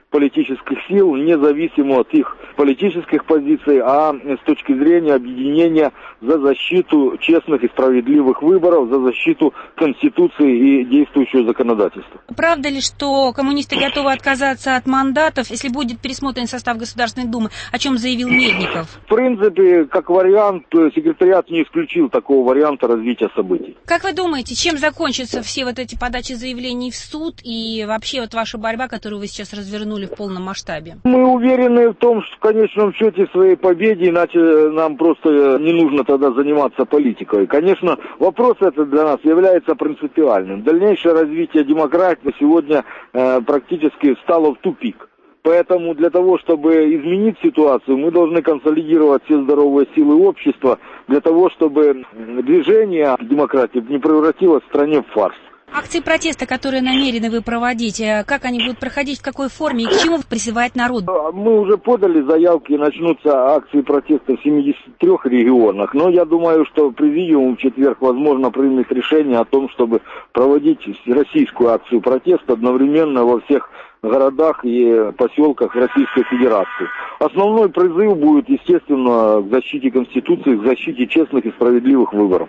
Speaker 21: политических сил, независимо от их политических позиций, а с точки зрения объединения за защиту честных и справедливых выборов, за защиту Конституции и действующего законодательства.
Speaker 22: Правда ли, что коммунисты готовы отказаться от мандатов, если будет пересмотрен состав Государственной Думы, о чем заявил Медников?
Speaker 21: В принципе, как вариант, секретариат не исключил такого варианта развития событий.
Speaker 22: Как вы думаете, чем закончатся все вот эти подачи заявлений в суд и вообще вот ваша борьба, которую вы сейчас развернули в полном масштабе?
Speaker 21: Мы уверены в том, что в конечном счете своей победе, иначе нам просто не нужно тогда заниматься политикой. Конечно, вопрос этот для нас является принципиальным. Дальнейшее развитие демократии сегодня практически встало в тупик. Поэтому для того, чтобы изменить ситуацию, мы должны консолидировать все здоровые силы общества, для того, чтобы движение демократии не превратилось в стране в фарс.
Speaker 22: Акции протеста, которые намерены вы проводить, как они будут проходить, в какой форме и к чему призывает народ?
Speaker 21: Мы уже подали заявки, начнутся акции протеста в 73 регионах, но я думаю, что президиум в четверг, возможно, примет решение о том, чтобы проводить российскую акцию протеста одновременно во всех городах и поселках Российской Федерации. Основной призыв будет, естественно, к защите Конституции, к защите честных и справедливых выборов.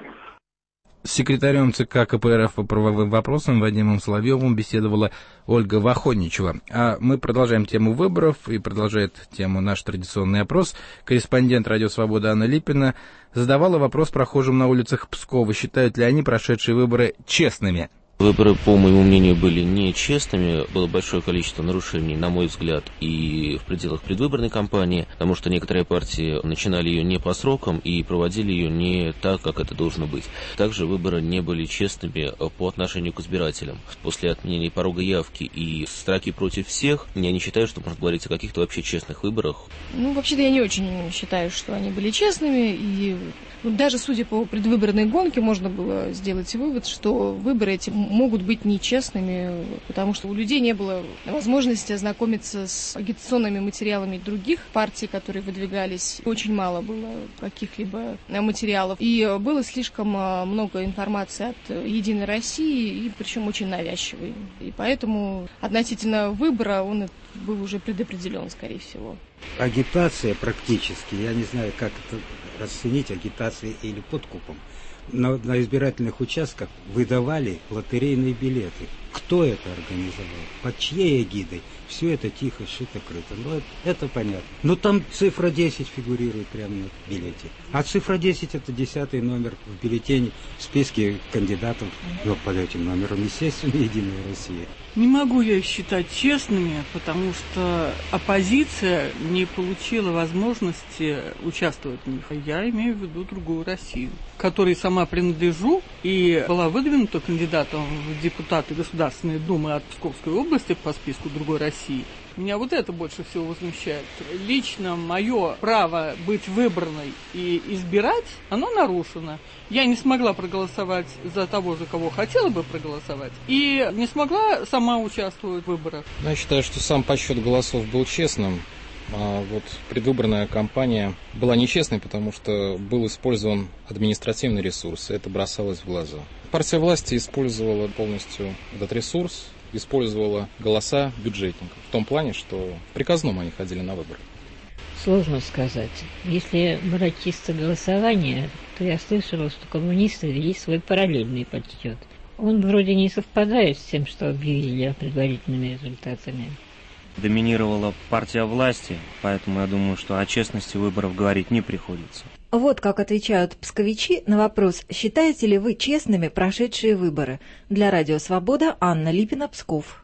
Speaker 2: С секретарем ЦК КПРФ по правовым вопросам Вадимом Соловьевым беседовала Ольга Вахоничева. А мы продолжаем тему выборов и продолжает тему наш традиционный опрос. Корреспондент «Радио Свобода» Анна Липина задавала вопрос прохожим на улицах Пскова, считают ли они прошедшие выборы честными.
Speaker 5: Выборы, по моему мнению, были нечестными. Было большое количество нарушений, на мой взгляд, и в пределах предвыборной кампании, потому что некоторые партии начинали ее не по срокам и проводили ее не так, как это должно быть. Также выборы не были честными по отношению к избирателям. После отменения порога явки и строки против всех, я не считаю, что можно говорить о каких-то вообще честных выборах.
Speaker 6: Вообще-то я не очень считаю, что они были честными, и даже судя по предвыборной гонке, можно было сделать вывод, что выборы эти могут быть нечестными, потому что у людей не было возможности ознакомиться с агитационными материалами других партий, которые выдвигались. Очень мало было каких-либо материалов. И было слишком много информации от «Единой России», и причем очень навязчивой. И поэтому относительно выбора он был уже предопределен, скорее всего.
Speaker 23: Агитация практически, я не знаю, как это расценить, агитация или подкупом. Но на избирательных участках выдавали лотерейные билеты. Кто это организовал? Под чьей эгидой? Все это тихо, шито-крыто. Это понятно. Но там цифра 10 фигурирует прямо на билете. А цифра 10 это 10-й номер в бюллетене в списке кандидатов. Но под этим номером, естественно, «Единая Россия».
Speaker 24: Не могу я их считать честными, потому что оппозиция не получила возможности участвовать в них. Я имею в виду «Другую Россию», которой сама принадлежу и была выдвинута кандидатом в депутаты Государственной Думы от Псковской области по списку «Другой России». Меня вот это больше всего возмущает. Лично мое право быть выбранной и избирать, оно нарушено. Я не смогла проголосовать за того, за кого хотела бы проголосовать, и не смогла сама участвовать в выборах.
Speaker 25: Я считаю, что сам подсчет голосов был честным. А вот предвыборная кампания была нечестной, потому что был использован административный ресурс, и это бросалось в глаза. Партия власти использовала полностью этот ресурс, использовала голоса бюджетников. В том плане, что в приказном они ходили на выборы.
Speaker 26: Сложно сказать. Если брать чисто голосование, то я слышала, что коммунисты вели свой параллельный подсчет. Он вроде не совпадает с тем, что объявили предварительными результатами.
Speaker 27: Доминировала партия власти, поэтому я думаю, что о честности выборов говорить не приходится.
Speaker 28: Вот как отвечают псковичи на вопрос, считаете ли вы честными прошедшие выборы. Для Радио Свобода Анна Липина, Псков.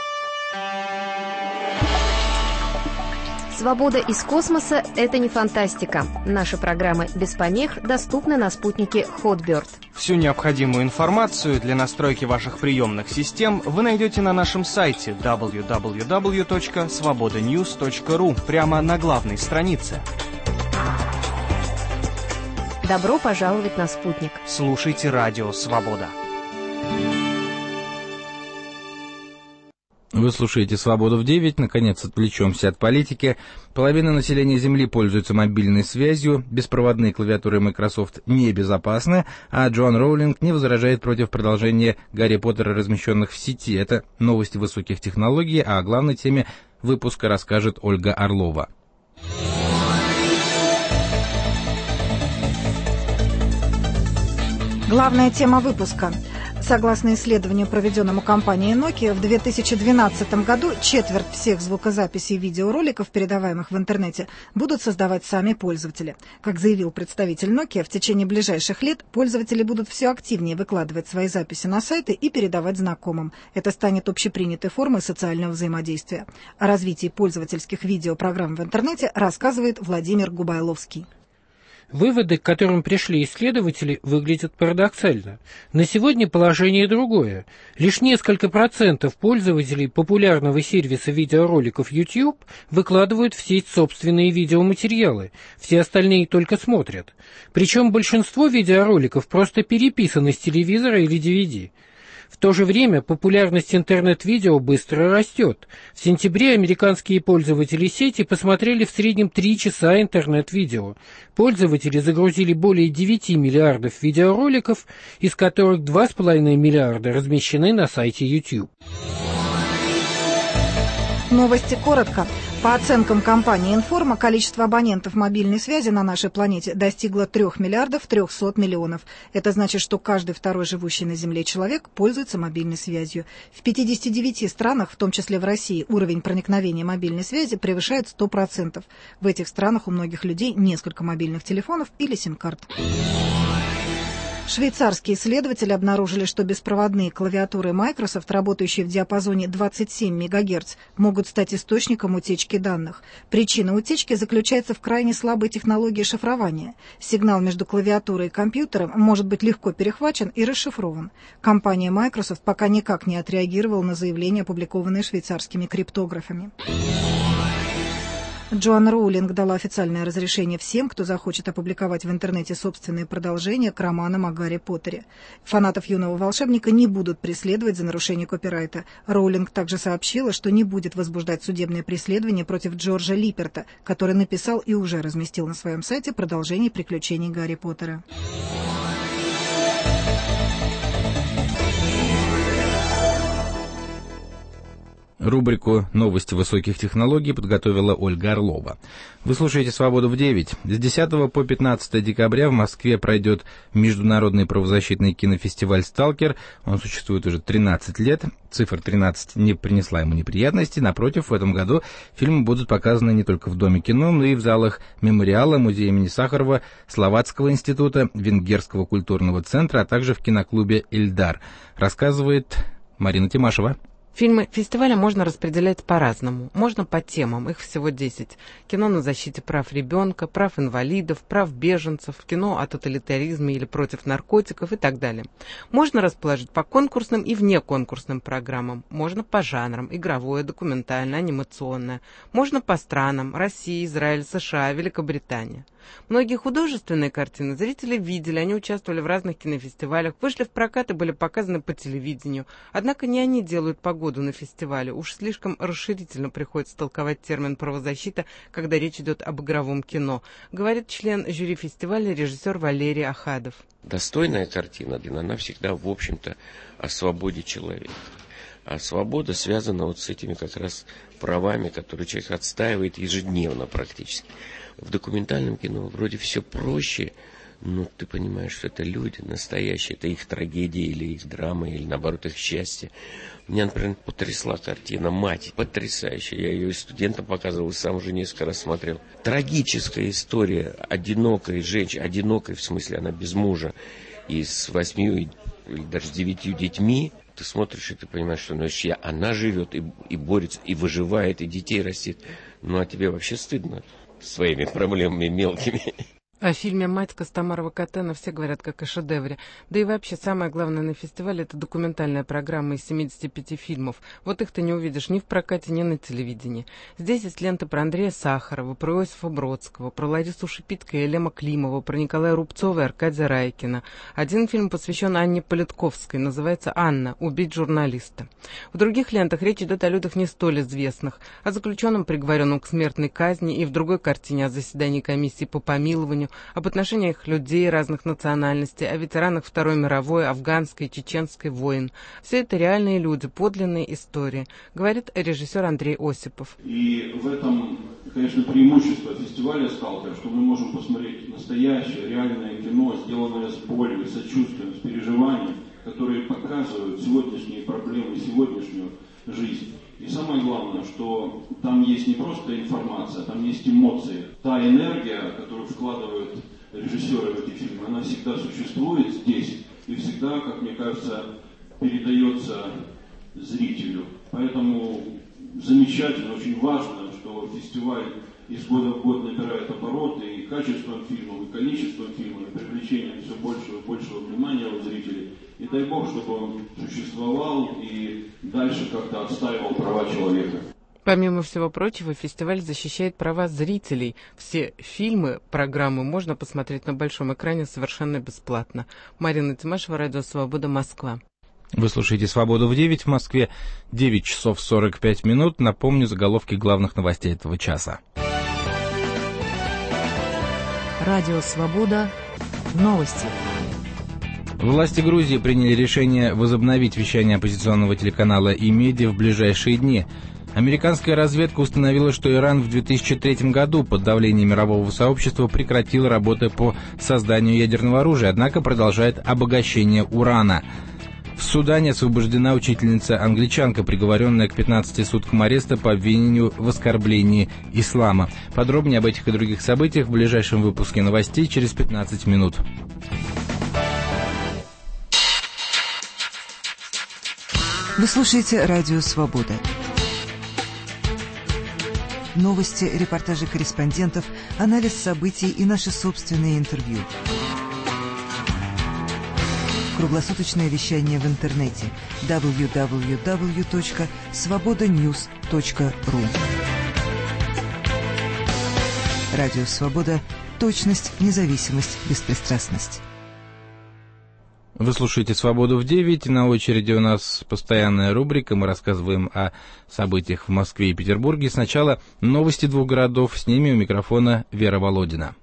Speaker 29: Свобода из космоса – это не фантастика. Наши программы без помех доступны на спутнике Hotbird.
Speaker 30: Всю необходимую информацию для настройки ваших приемных систем вы найдете на нашем сайте www.svobodanews.ru прямо на главной странице.
Speaker 29: Добро пожаловать на спутник.
Speaker 30: Слушайте Радио Свобода.
Speaker 2: Вы слушаете «Свободу в 9». Наконец, отвлечемся от политики. Половина населения Земли пользуется мобильной связью. Беспроводные клавиатуры Microsoft небезопасны, а Джоан Роулинг не возражает против продолжения Гарри Поттера, размещенных в сети. Это новости высоких технологий, а о главной теме выпуска расскажет Ольга Орлова.
Speaker 1: Главная тема выпуска. Согласно исследованию, проведенному компанией Nokia, в 2012 году четверть всех звукозаписей видеороликов, передаваемых в интернете, будут создавать сами пользователи. Как заявил представитель Nokia, в течение ближайших лет пользователи будут все активнее выкладывать свои записи на сайты и передавать знакомым. Это станет общепринятой формой социального взаимодействия. О развитии пользовательских видеопрограмм в интернете рассказывает Владимир Губайловский.
Speaker 7: Выводы, к которым пришли исследователи, выглядят парадоксально. На сегодня положение другое. Лишь несколько процентов пользователей популярного сервиса видеороликов YouTube выкладывают в сеть собственные видеоматериалы, все остальные только смотрят. Причем большинство видеороликов просто переписаны с телевизора или DVD. В то же время популярность интернет-видео быстро растет. В сентябре американские пользователи сети посмотрели в среднем 3 часа интернет-видео. Пользователи загрузили более 9 миллиардов видеороликов, из которых 2,5 миллиарда размещены на сайте YouTube.
Speaker 1: Новости коротко. По оценкам компании «Информа», количество абонентов мобильной связи на нашей планете достигло 3 миллиардов 300 миллионов. Это значит, что каждый второй живущий на Земле человек пользуется мобильной связью. В 59 странах, в том числе в России, уровень проникновения мобильной связи превышает 100%. В этих странах у многих людей несколько мобильных телефонов или сим-карт. Швейцарские исследователи обнаружили, что беспроводные клавиатуры Microsoft, работающие в диапазоне 27 МГц, могут стать источником утечки данных. Причина утечки заключается в крайне слабой технологии шифрования. Сигнал между клавиатурой и компьютером может быть легко перехвачен и расшифрован. Компания Microsoft пока никак не отреагировала на заявления, опубликованные швейцарскими криптографами. Джоан Роулинг дала официальное разрешение всем, кто захочет опубликовать в интернете собственные продолжения к романам о Гарри Поттере. Фанатов юного волшебника не будут преследовать за нарушение копирайта. Роулинг также сообщила, что не будет возбуждать судебное преследование против Джорджа Липерта, который написал и уже разместил на своем сайте продолжение приключений Гарри Поттера.
Speaker 2: Рубрику «Новости высоких технологий» подготовила Ольга Орлова. Вы слушаете «Свободу в 9». С 10 по 15 декабря в Москве пройдет международный правозащитный кинофестиваль «Сталкер». Он существует уже 13 лет. Цифра 13 не принесла ему неприятностей. Напротив, в этом году фильмы будут показаны не только в Доме кино, но и в залах Мемориала, Музея имени Сахарова, Словацкого института, Венгерского культурного центра, а также в киноклубе «Ильдар». Рассказывает Марина Тимашева.
Speaker 8: Фильмы фестиваля можно распределять по-разному. Можно по темам, их всего 10. Кино на защите прав ребенка, прав инвалидов, прав беженцев, кино о тоталитаризме или против наркотиков и так далее. Можно расположить по конкурсным и внеконкурсным программам. Можно по жанрам: игровое, документальное, анимационное. Можно по странам: Россия, Израиль, США, Великобритания. Многие художественные картины зрители видели, они участвовали в разных кинофестивалях, вышли в прокат и были показаны по телевидению. Однако не они делают погоду на фестивале. Уж слишком расширительно приходится толковать термин «правозащита», когда речь идет об игровом кино, говорит член жюри фестиваля, режиссер Валерий Ахадов.
Speaker 9: Достойная картина, она всегда, в общем-то, о свободе человека. А свобода связана вот с этими как раз правами, которые человек отстаивает ежедневно практически. В документальном кино вроде все проще, но ты понимаешь, что это люди настоящие, это их трагедия или их драма, или наоборот их счастье. Меня, например, потрясла картина «Мать», потрясающая. Я ее и студентам показывал, и сам уже несколько раз смотрел. Трагическая история одинокой женщины, одинокой в смысле, она без мужа, и с 8 или даже 9 детьми. Ты смотришь, и ты понимаешь, что она живет и борется, и выживает, и детей растит. Ну, а тебе вообще стыдно своими проблемами мелкими.
Speaker 8: О фильме «Мать» Костомарова Котена все говорят как о шедевре. Да и вообще, самое главное на фестивале — это документальная программа из 75 фильмов. Вот их ты не увидишь ни в прокате, ни на телевидении. Здесь есть ленты про Андрея Сахарова, про Иосифа Бродского, про Ларису Шипитко и Элема Климова, про Николая Рубцова и Аркадия Райкина. Один фильм посвящен Анне Политковской, называется «Анна. Убить журналиста». В других лентах речь идет о людях не столь известных, о заключенном, приговоренном к смертной казни, и в другой картине о заседании комиссии по помилованию, об отношениях людей разных национальностей, о ветеранах Второй мировой, афганской, чеченской войн. Все это реальные люди, подлинные истории, говорит режиссер Андрей Осипов.
Speaker 10: И в этом, конечно, преимущество фестиваля «Сталкер», что мы можем посмотреть настоящее, реальное кино, сделанное с болью, с сочувствием, с переживанием, которые показывают сегодняшние проблемы, сегодняшнюю жизнь. И самое главное, что там есть не просто информация, там есть эмоции. Та энергия, которую вкладывают режиссеры в эти фильмы, она всегда существует здесь и всегда, как мне кажется, передается зрителю. Поэтому замечательно, очень важно, что фестиваль из года в год набирает обороты и качеством фильмов, и количеством фильмов, и привлечением все большего и большего внимания у зрителей. И дай Бог, чтобы он существовал и дальше как-то отстаивал права человека.
Speaker 8: Помимо всего прочего, фестиваль защищает права зрителей. Все фильмы, программы можно посмотреть на большом экране совершенно бесплатно. Марина Тимашева, Радио Свобода, Москва.
Speaker 2: Вы слушаете «Свободу в 9» в Москве, 9 часов 45 минут. Напомню заголовки главных новостей этого часа.
Speaker 28: Радио Свобода. Новости.
Speaker 2: Власти Грузии приняли решение возобновить вещание оппозиционного телеканала «Имедиа» в ближайшие дни. Американская разведка установила, что Иран в 2003 году под давлением мирового сообщества прекратил работу по созданию ядерного оружия, однако продолжает обогащение урана. В Судане освобождена учительница-англичанка, приговоренная к 15 суткам ареста по обвинению в оскорблении ислама. Подробнее об этих и других событиях в ближайшем выпуске новостей через 15 минут.
Speaker 11: Вы слушаете «Радио Свобода». Новости, репортажи корреспондентов, анализ событий и наши собственные интервью. Круглосуточное вещание в интернете www.svobodanews.ru. Радио Свобода. Точность, независимость, беспристрастность.
Speaker 2: Вы слушаете «Свободу в 9». На очереди у нас постоянная рубрика. Мы рассказываем о событиях в Москве и Петербурге. Сначала новости двух городов. С ними у микрофона Вера Володина.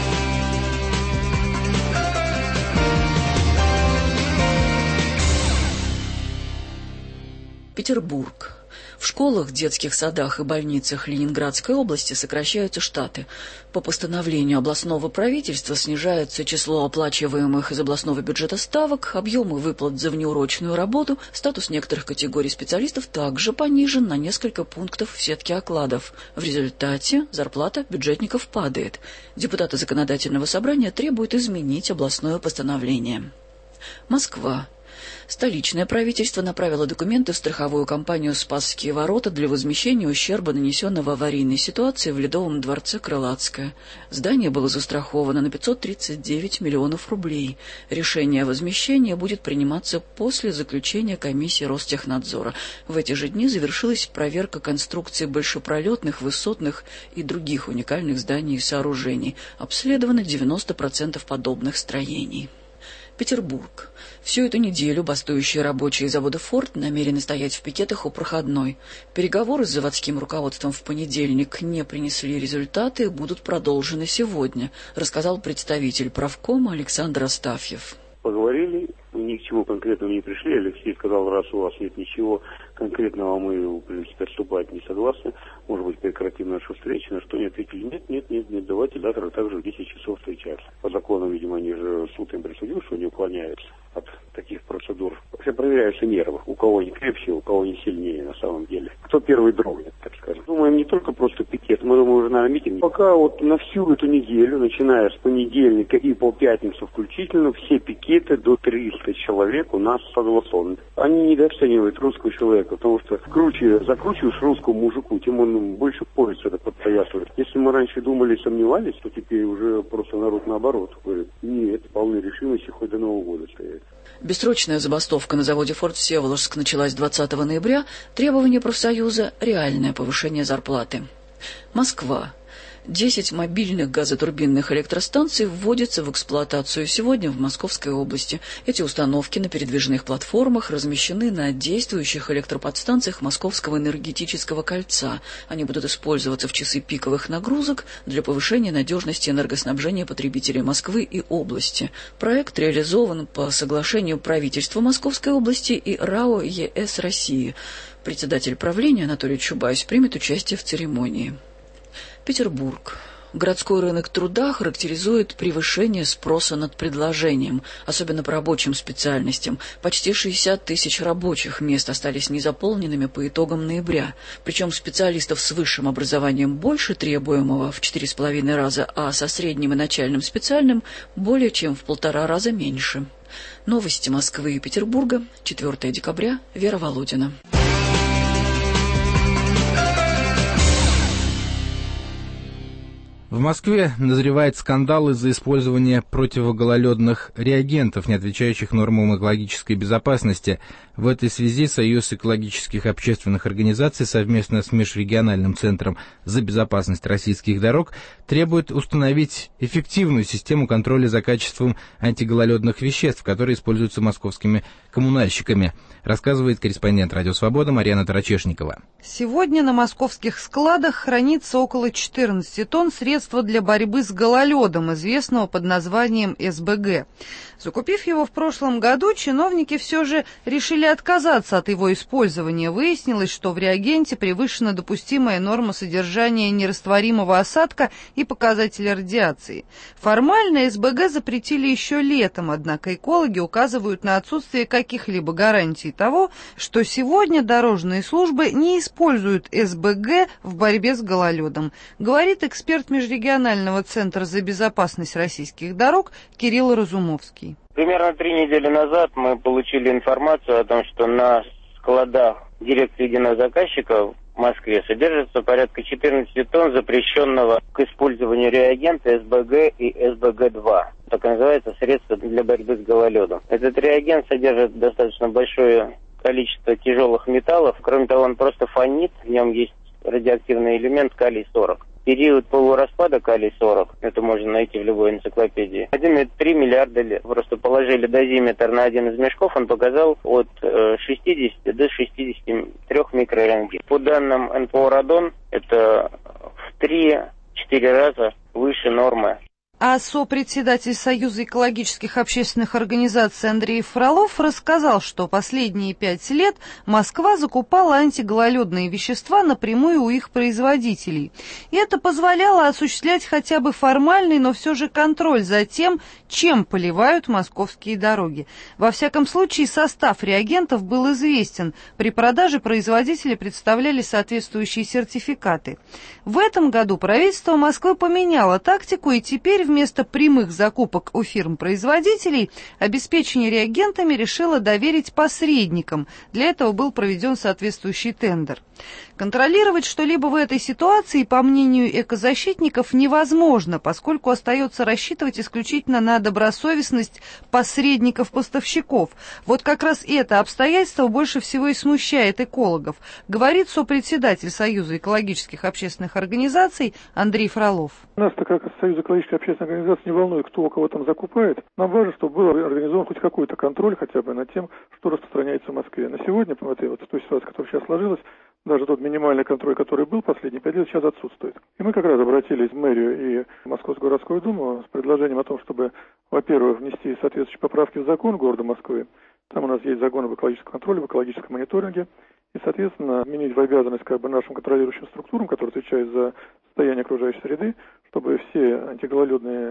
Speaker 12: Петербург. В школах, детских садах и больницах Ленинградской области сокращаются штаты. По постановлению областного правительства снижается число оплачиваемых из областного бюджета ставок, объемы выплат за внеурочную работу, статус некоторых категорий специалистов также понижен на несколько пунктов в сетке окладов. В результате зарплата бюджетников падает. Депутаты Законодательного собрания требуют изменить областное постановление. Москва. Столичное правительство направило документы в страховую компанию «Спасские ворота» для возмещения ущерба, нанесенного аварийной ситуации в Ледовом дворце Крылатское. Здание было застраховано на 539 миллионов рублей. Решение о возмещении будет приниматься после заключения комиссии Ростехнадзора. В эти же дни завершилась проверка конструкции большепролетных, высотных и других уникальных зданий и сооружений. Обследовано 90% подобных строений. Петербург. Всю эту неделю бастующие рабочие завода «Форд» намерены стоять в пикетах у проходной. Переговоры с заводским руководством в понедельник не принесли результаты и будут продолжены сегодня, рассказал представитель правкома Александр Астафьев.
Speaker 13: Поговорили, ни к чему конкретному не пришли. Алексей сказал, раз у вас нет ничего конкретного, мы, в принципе, отступать не согласны. Может быть, прекратим нашу встречу. На что они ответили, нет, давайте завтра также в 10 часов встречаться. По закону, видимо, они же суд им присудил, что они уклоняются от таких процедур. Вообще проверяются нервы. У кого не крепче, у кого не сильнее на самом деле. Кто первый дрогнет, так скажем. Думаем не только просто пикет, мы думаем уже на митинг. Пока вот на всю эту неделю, начиная с понедельника и по пятницу включительно, все пикеты до 300 человек у нас согласованы. Они недооценивают русского человека, потому что круче закручиваешь русскому мужику, тем он больше пояса это подпоясывает. Если мы раньше думали, сомневались, то теперь уже просто народ наоборот говорит, нет, полной решимости хоть до Нового года стоять.
Speaker 12: Бессрочная забастовка на заводе «Форд Всеволожск» началась 20 ноября. Требование профсоюза – реальное повышение зарплаты. Москва. 10 мобильных газотурбинных электростанций вводятся в эксплуатацию сегодня в Московской области. Эти установки на передвижных платформах размещены на действующих электроподстанциях Московского энергетического кольца. Они будут использоваться в часы пиковых нагрузок для повышения надежности энергоснабжения потребителей Москвы и области. Проект реализован по соглашению правительства Московской области и РАО ЕС России. Председатель правления Анатолий Чубайс примет участие в церемонии. Петербург. Городской рынок труда характеризует превышение спроса над предложением, особенно по рабочим специальностям. Почти 60 тысяч рабочих мест остались незаполненными по итогам ноября. Причем специалистов с высшим образованием больше требуемого в 4,5 раза, а со средним и начальным специальным более чем в 1,5 раза меньше. Новости Москвы и Петербурга. 4 декабря. Вера Володина.
Speaker 2: В Москве назревает скандал из-за использования противогололедных реагентов, не отвечающих нормам экологической безопасности. В этой связи Союз экологических общественных организаций совместно с Межрегиональным центром за безопасность российских дорог требует установить эффективную систему контроля за качеством антигололедных веществ, которые используются московскими коммунальщиками, рассказывает корреспондент «Радио Свобода» Марьяна Тарачешникова.
Speaker 3: Сегодня на московских складах хранится около 14 тонн средства для борьбы с гололедом, известного под названием СБГ. Закупив его в прошлом году, чиновники все же решили отказаться от его использования. Выяснилось, что в реагенте превышена допустимая норма содержания нерастворимого осадка и показатели радиации. Формально СБГ запретили еще летом, однако экологи указывают на отсутствие каких-либо гарантий того, что сегодня дорожные службы не используют СБГ в борьбе с гололедом, говорит эксперт Межрегионального центра за безопасность российских дорог Кирилл Разумовский.
Speaker 4: Примерно 3 недели назад мы получили информацию о том, что на складах дирекции генозаказчика в Москве содержится порядка 14 тонн запрещенного к использованию реагента СБГ и СБГ-2. Так называется средство для борьбы с гололедом. Этот реагент содержит достаточно большое количество тяжелых металлов. Кроме того, он просто фонит, в нем есть радиоактивный элемент калий-40. Период полураспада калий-40, это можно найти в любой энциклопедии, 1,3 миллиарда лет. Просто положили дозиметр на один из мешков, он показал от 60 до 63 микрорентген. По данным НПО «Радон», это в 3-4 раза выше нормы.
Speaker 3: А сопредседатель Союза экологических общественных организаций Андрей Фролов рассказал, что последние 5 лет Москва закупала антигололедные вещества напрямую у их производителей. И это позволяло осуществлять хотя бы формальный, но все же контроль за тем, чем поливают московские дороги. Во всяком случае, состав реагентов был известен. При продаже производители представляли соответствующие сертификаты. В этом году правительство Москвы поменяло тактику, и теперь вместо прямых закупок у фирм-производителей обеспечение реагентами решило доверить посредникам. Для этого был проведен соответствующий тендер. Контролировать что-либо в этой ситуации, по мнению экозащитников, невозможно, поскольку остается рассчитывать исключительно на добросовестность посредников-поставщиков. Вот как раз это обстоятельство больше всего и смущает экологов, говорит сопредседатель Союза экологических общественных организаций Андрей Фролов.
Speaker 14: Нас-то как Союз экологических общественных организаций не волнует, кто у кого там закупает. Нам важно, чтобы был организован хоть какой-то контроль хотя бы над тем, что распространяется в Москве. На сегодня, в той ситуации, которая сейчас сложилась, даже тот минимальный контроль, который был последние 5 лет, сейчас отсутствует. И мы как раз обратились в мэрию и Московскую городскую думу с предложением о том, чтобы, во-первых, внести соответствующие поправки в закон города Москвы. Там у нас есть закон об экологическом контроле, об экологическом мониторинге. И, соответственно, вменить в обязанность нашим контролирующим структурам, которые отвечают за состояние окружающей среды, чтобы все антигололедные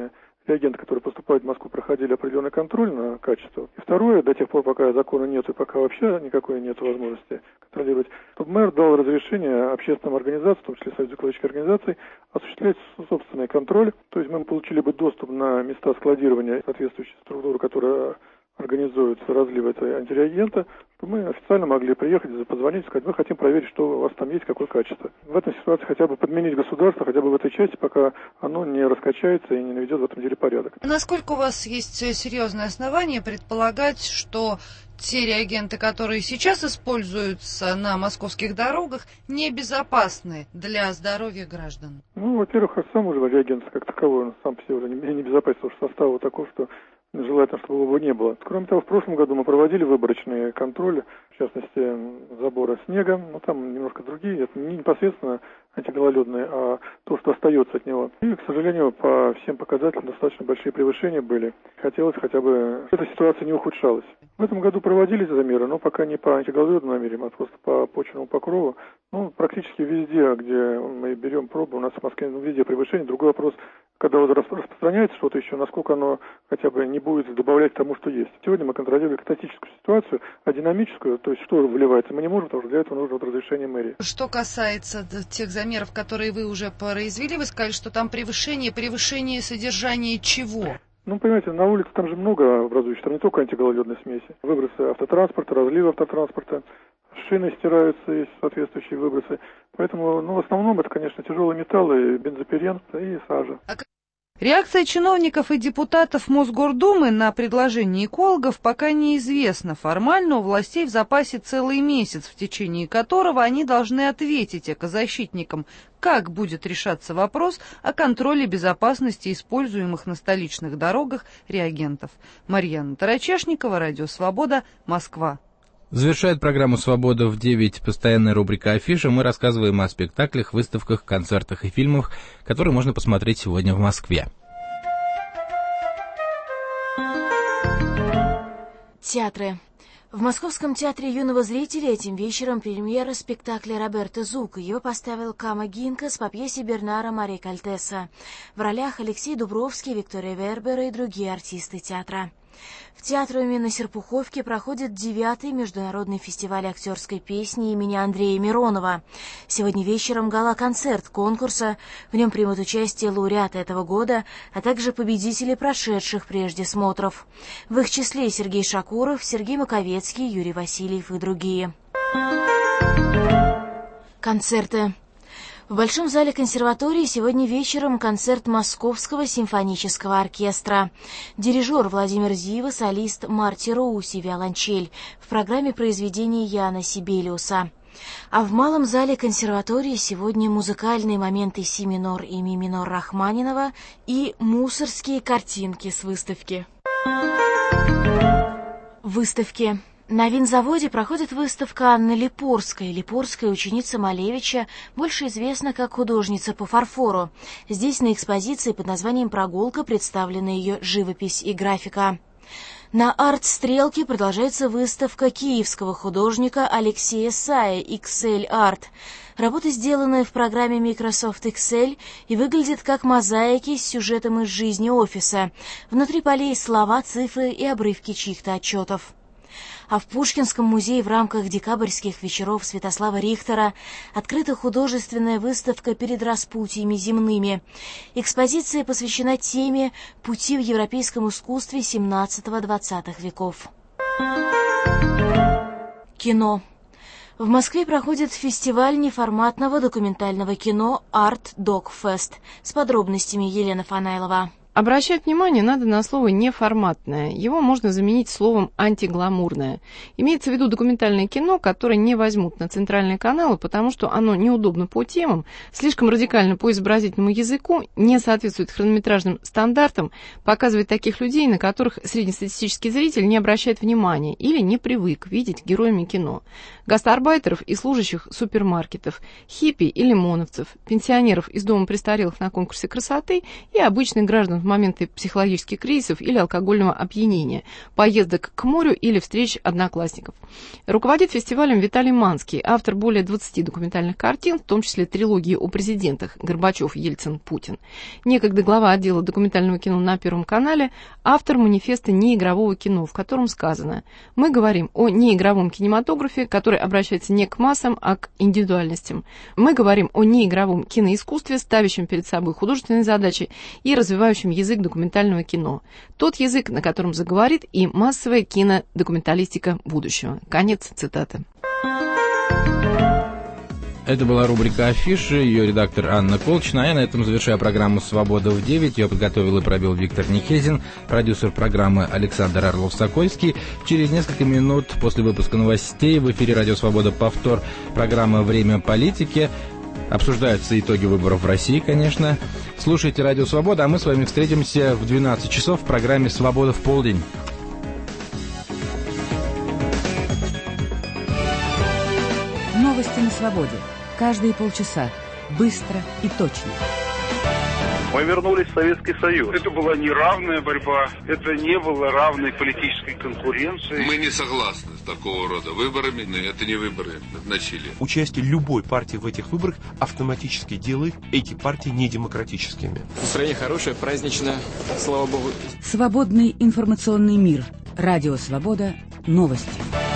Speaker 14: реагенты, которые поступают в Москву, проходили определенный контроль на качество. И второе, до тех пор, пока закона нет и пока вообще никакой нет возможности контролировать, чтобы мэр дал разрешение общественным организациям, в том числе Союзу экологических организаций, осуществлять собственный контроль. То есть мы получили бы доступ на места складирования соответствующей структуры, которая организуется, разливается антиреагента, чтобы мы официально могли приехать, позвонить, сказать, мы хотим проверить, что у вас там есть, какое качество. В этой ситуации хотя бы подменить государство, хотя бы в этой части, пока оно не раскачается и не наведет в этом деле порядок.
Speaker 3: Насколько у вас есть серьезное основание предполагать, что те реагенты, которые сейчас используются на московских дорогах, небезопасны для здоровья граждан?
Speaker 14: Ну, во-первых, сам уже реагент как таковой, он сам по себе уже не безопасен, потому что состав такой, что желательно, чтобы его не было. Кроме того, в прошлом году мы проводили выборочные контроли, в частности, забора снега, но там немножко другие, это не непосредственно антигололедные, а то, что остается от него. И, к сожалению, по всем показателям достаточно большие превышения были. Хотелось хотя бы, чтобы эта ситуация не ухудшалась. В этом году проводились замеры, но пока не по антигололедному мере, а просто по почвенному покрову. Ну, практически везде, где мы берем пробу, у нас в Москве везде превышение. Другой вопрос, когда распространяется что-то еще, насколько оно хотя бы не будет добавлять к тому, что есть. Сегодня мы контролируем статическую ситуацию, а динамическую, то есть что выливается, мы не можем, потому что для этого нужно разрешение мэрии.
Speaker 3: Что касается тех замеров, которые вы уже произвели, вы сказали, что там превышение содержания чего?
Speaker 14: Ну, понимаете, на улице там же много образующих, там не только антигололедной смеси. Выбросы автотранспорта, разливы автотранспорта, шины стираются, есть соответствующие выбросы. Поэтому, в основном это, конечно, тяжелые металлы, бензопирен и сажа.
Speaker 3: Реакция чиновников и депутатов Мосгордумы на предложение экологов пока неизвестна. Формально у властей в запасе целый месяц, в течение которого они должны ответить экозащитникам, как будет решаться вопрос о контроле безопасности используемых на столичных дорогах реагентов. Марьяна Тарачешникова, Радио Свобода, Москва.
Speaker 2: Завершает программу «Свобода в 9» постоянная рубрика «Афиша». Мы рассказываем о спектаклях, выставках, концертах и фильмах, которые можно посмотреть сегодня в Москве.
Speaker 5: Театры. В Московском театре юного зрителя этим вечером премьера спектакля Роберто Зука. Его поставил Кама Гинкас по пьесе Бернара Мари Кальтеса. В ролях Алексей Дубровский, Виктория Вербера и другие артисты театра. В театруме на Серпуховке проходит 9-й международный фестиваль актерской песни имени Андрея Миронова. Сегодня вечером гала-концерт конкурса. В нем примут участие лауреаты этого года, а также победители прошедших прежде смотров. В их числе Сергей Шакуров, Сергей Маковецкий, Юрий Васильев и другие. Концерты. В Большом зале консерватории сегодня вечером концерт Московского симфонического оркестра. Дирижер Владимир Зива, солист Марти Роуси, виолончель. В программе произведения Яна Сибелиуса. А в Малом зале консерватории сегодня музыкальные моменты си минор и ми минор Рахманинова и мусорские картинки с выставки. Выставки. На винзаводе проходит выставка Анны Липорской. Липорская, ученица Малевича, больше известна как художница по фарфору. Здесь на экспозиции под названием «Прогулка» представлена ее живопись и графика. На арт-стрелке продолжается выставка киевского художника Алексея Сая «XL Art». Работы сделаны в программе Microsoft Excel и выглядят как мозаики с сюжетом из жизни офиса. Внутри полей слова, цифры и обрывки чьих-то отчетов. А в Пушкинском музее в рамках декабрьских вечеров Святослава Рихтера открыта художественная выставка «Перед распутьями земными». Экспозиция посвящена теме «Пути в европейском искусстве XVII-XX веков». Кино. В Москве проходит фестиваль неформатного документального кино «Арт Док Фест». С подробностями Елена Фанайлова.
Speaker 8: Обращать внимание надо на слово «неформатное». Его можно заменить словом «антигламурное». Имеется в виду документальное кино, которое не возьмут на центральные каналы, потому что оно неудобно по темам, слишком радикально по изобразительному языку, не соответствует хронометражным стандартам, показывает таких людей, на которых среднестатистический зритель не обращает внимания или не привык видеть героями кино.
Speaker 6: гастарбайтеров и служащих супермаркетов, хиппи и лимоновцев, пенсионеров из дома престарелых на конкурсе красоты и обычных граждан в моменты психологических кризисов или алкогольного опьянения, поездок к морю или встреч одноклассников. Руководит фестивалем Виталий Манский, автор более 20 документальных картин, в том числе трилогии о президентах Горбачев, Ельцин, Путин. Некогда глава отдела документального кино на Первом канале, автор манифеста неигрового кино, в котором сказано: «Мы говорим о неигровом кинематографе, который обращается не к массам, а к индивидуальностям. Мы говорим о неигровом киноискусстве, ставящем перед собой художественные задачи и развивающем язык документального кино. Тот язык, на котором заговорит и массовая кинодокументалистика будущего». Конец цитаты.
Speaker 2: Это была рубрика «Афиши», ее редактор Анна Колчина. А я на этом завершаю программу «Свобода в 9». Ее подготовил и провел Виктор Нихезин, продюсер программы Александр Орлов-Сокольский. Через несколько минут после выпуска новостей в эфире «Радио Свобода» повтор программы «Время политики». Обсуждаются итоги выборов в России, конечно. Слушайте «Радио Свобода», а мы с вами встретимся в 12 часов в программе «Свобода в полдень».
Speaker 15: Новости на свободе. Каждые полчаса. Быстро и точно.
Speaker 16: Мы вернулись в Советский Союз. Это была неравная борьба, это не было равной политической конкуренции.
Speaker 17: Мы не согласны с такого рода выборами, но это не выборы, это насилие.
Speaker 18: Участие любой партии в этих выборах автоматически делает эти партии недемократическими.
Speaker 19: Настроение хорошее, праздничное, слава богу.
Speaker 15: Свободный информационный мир. Радио Свобода. Новости.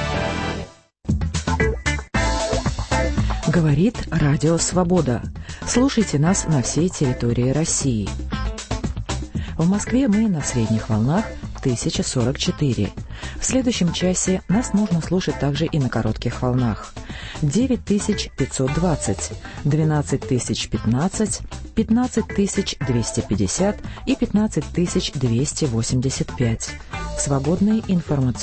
Speaker 20: Говорит Радио Свобода. Слушайте нас на всей территории России. В Москве мы на средних волнах 1044. В следующем часе нас можно слушать также и на коротких волнах. 9520, 12015, 15250 и 15285. Свободный информационный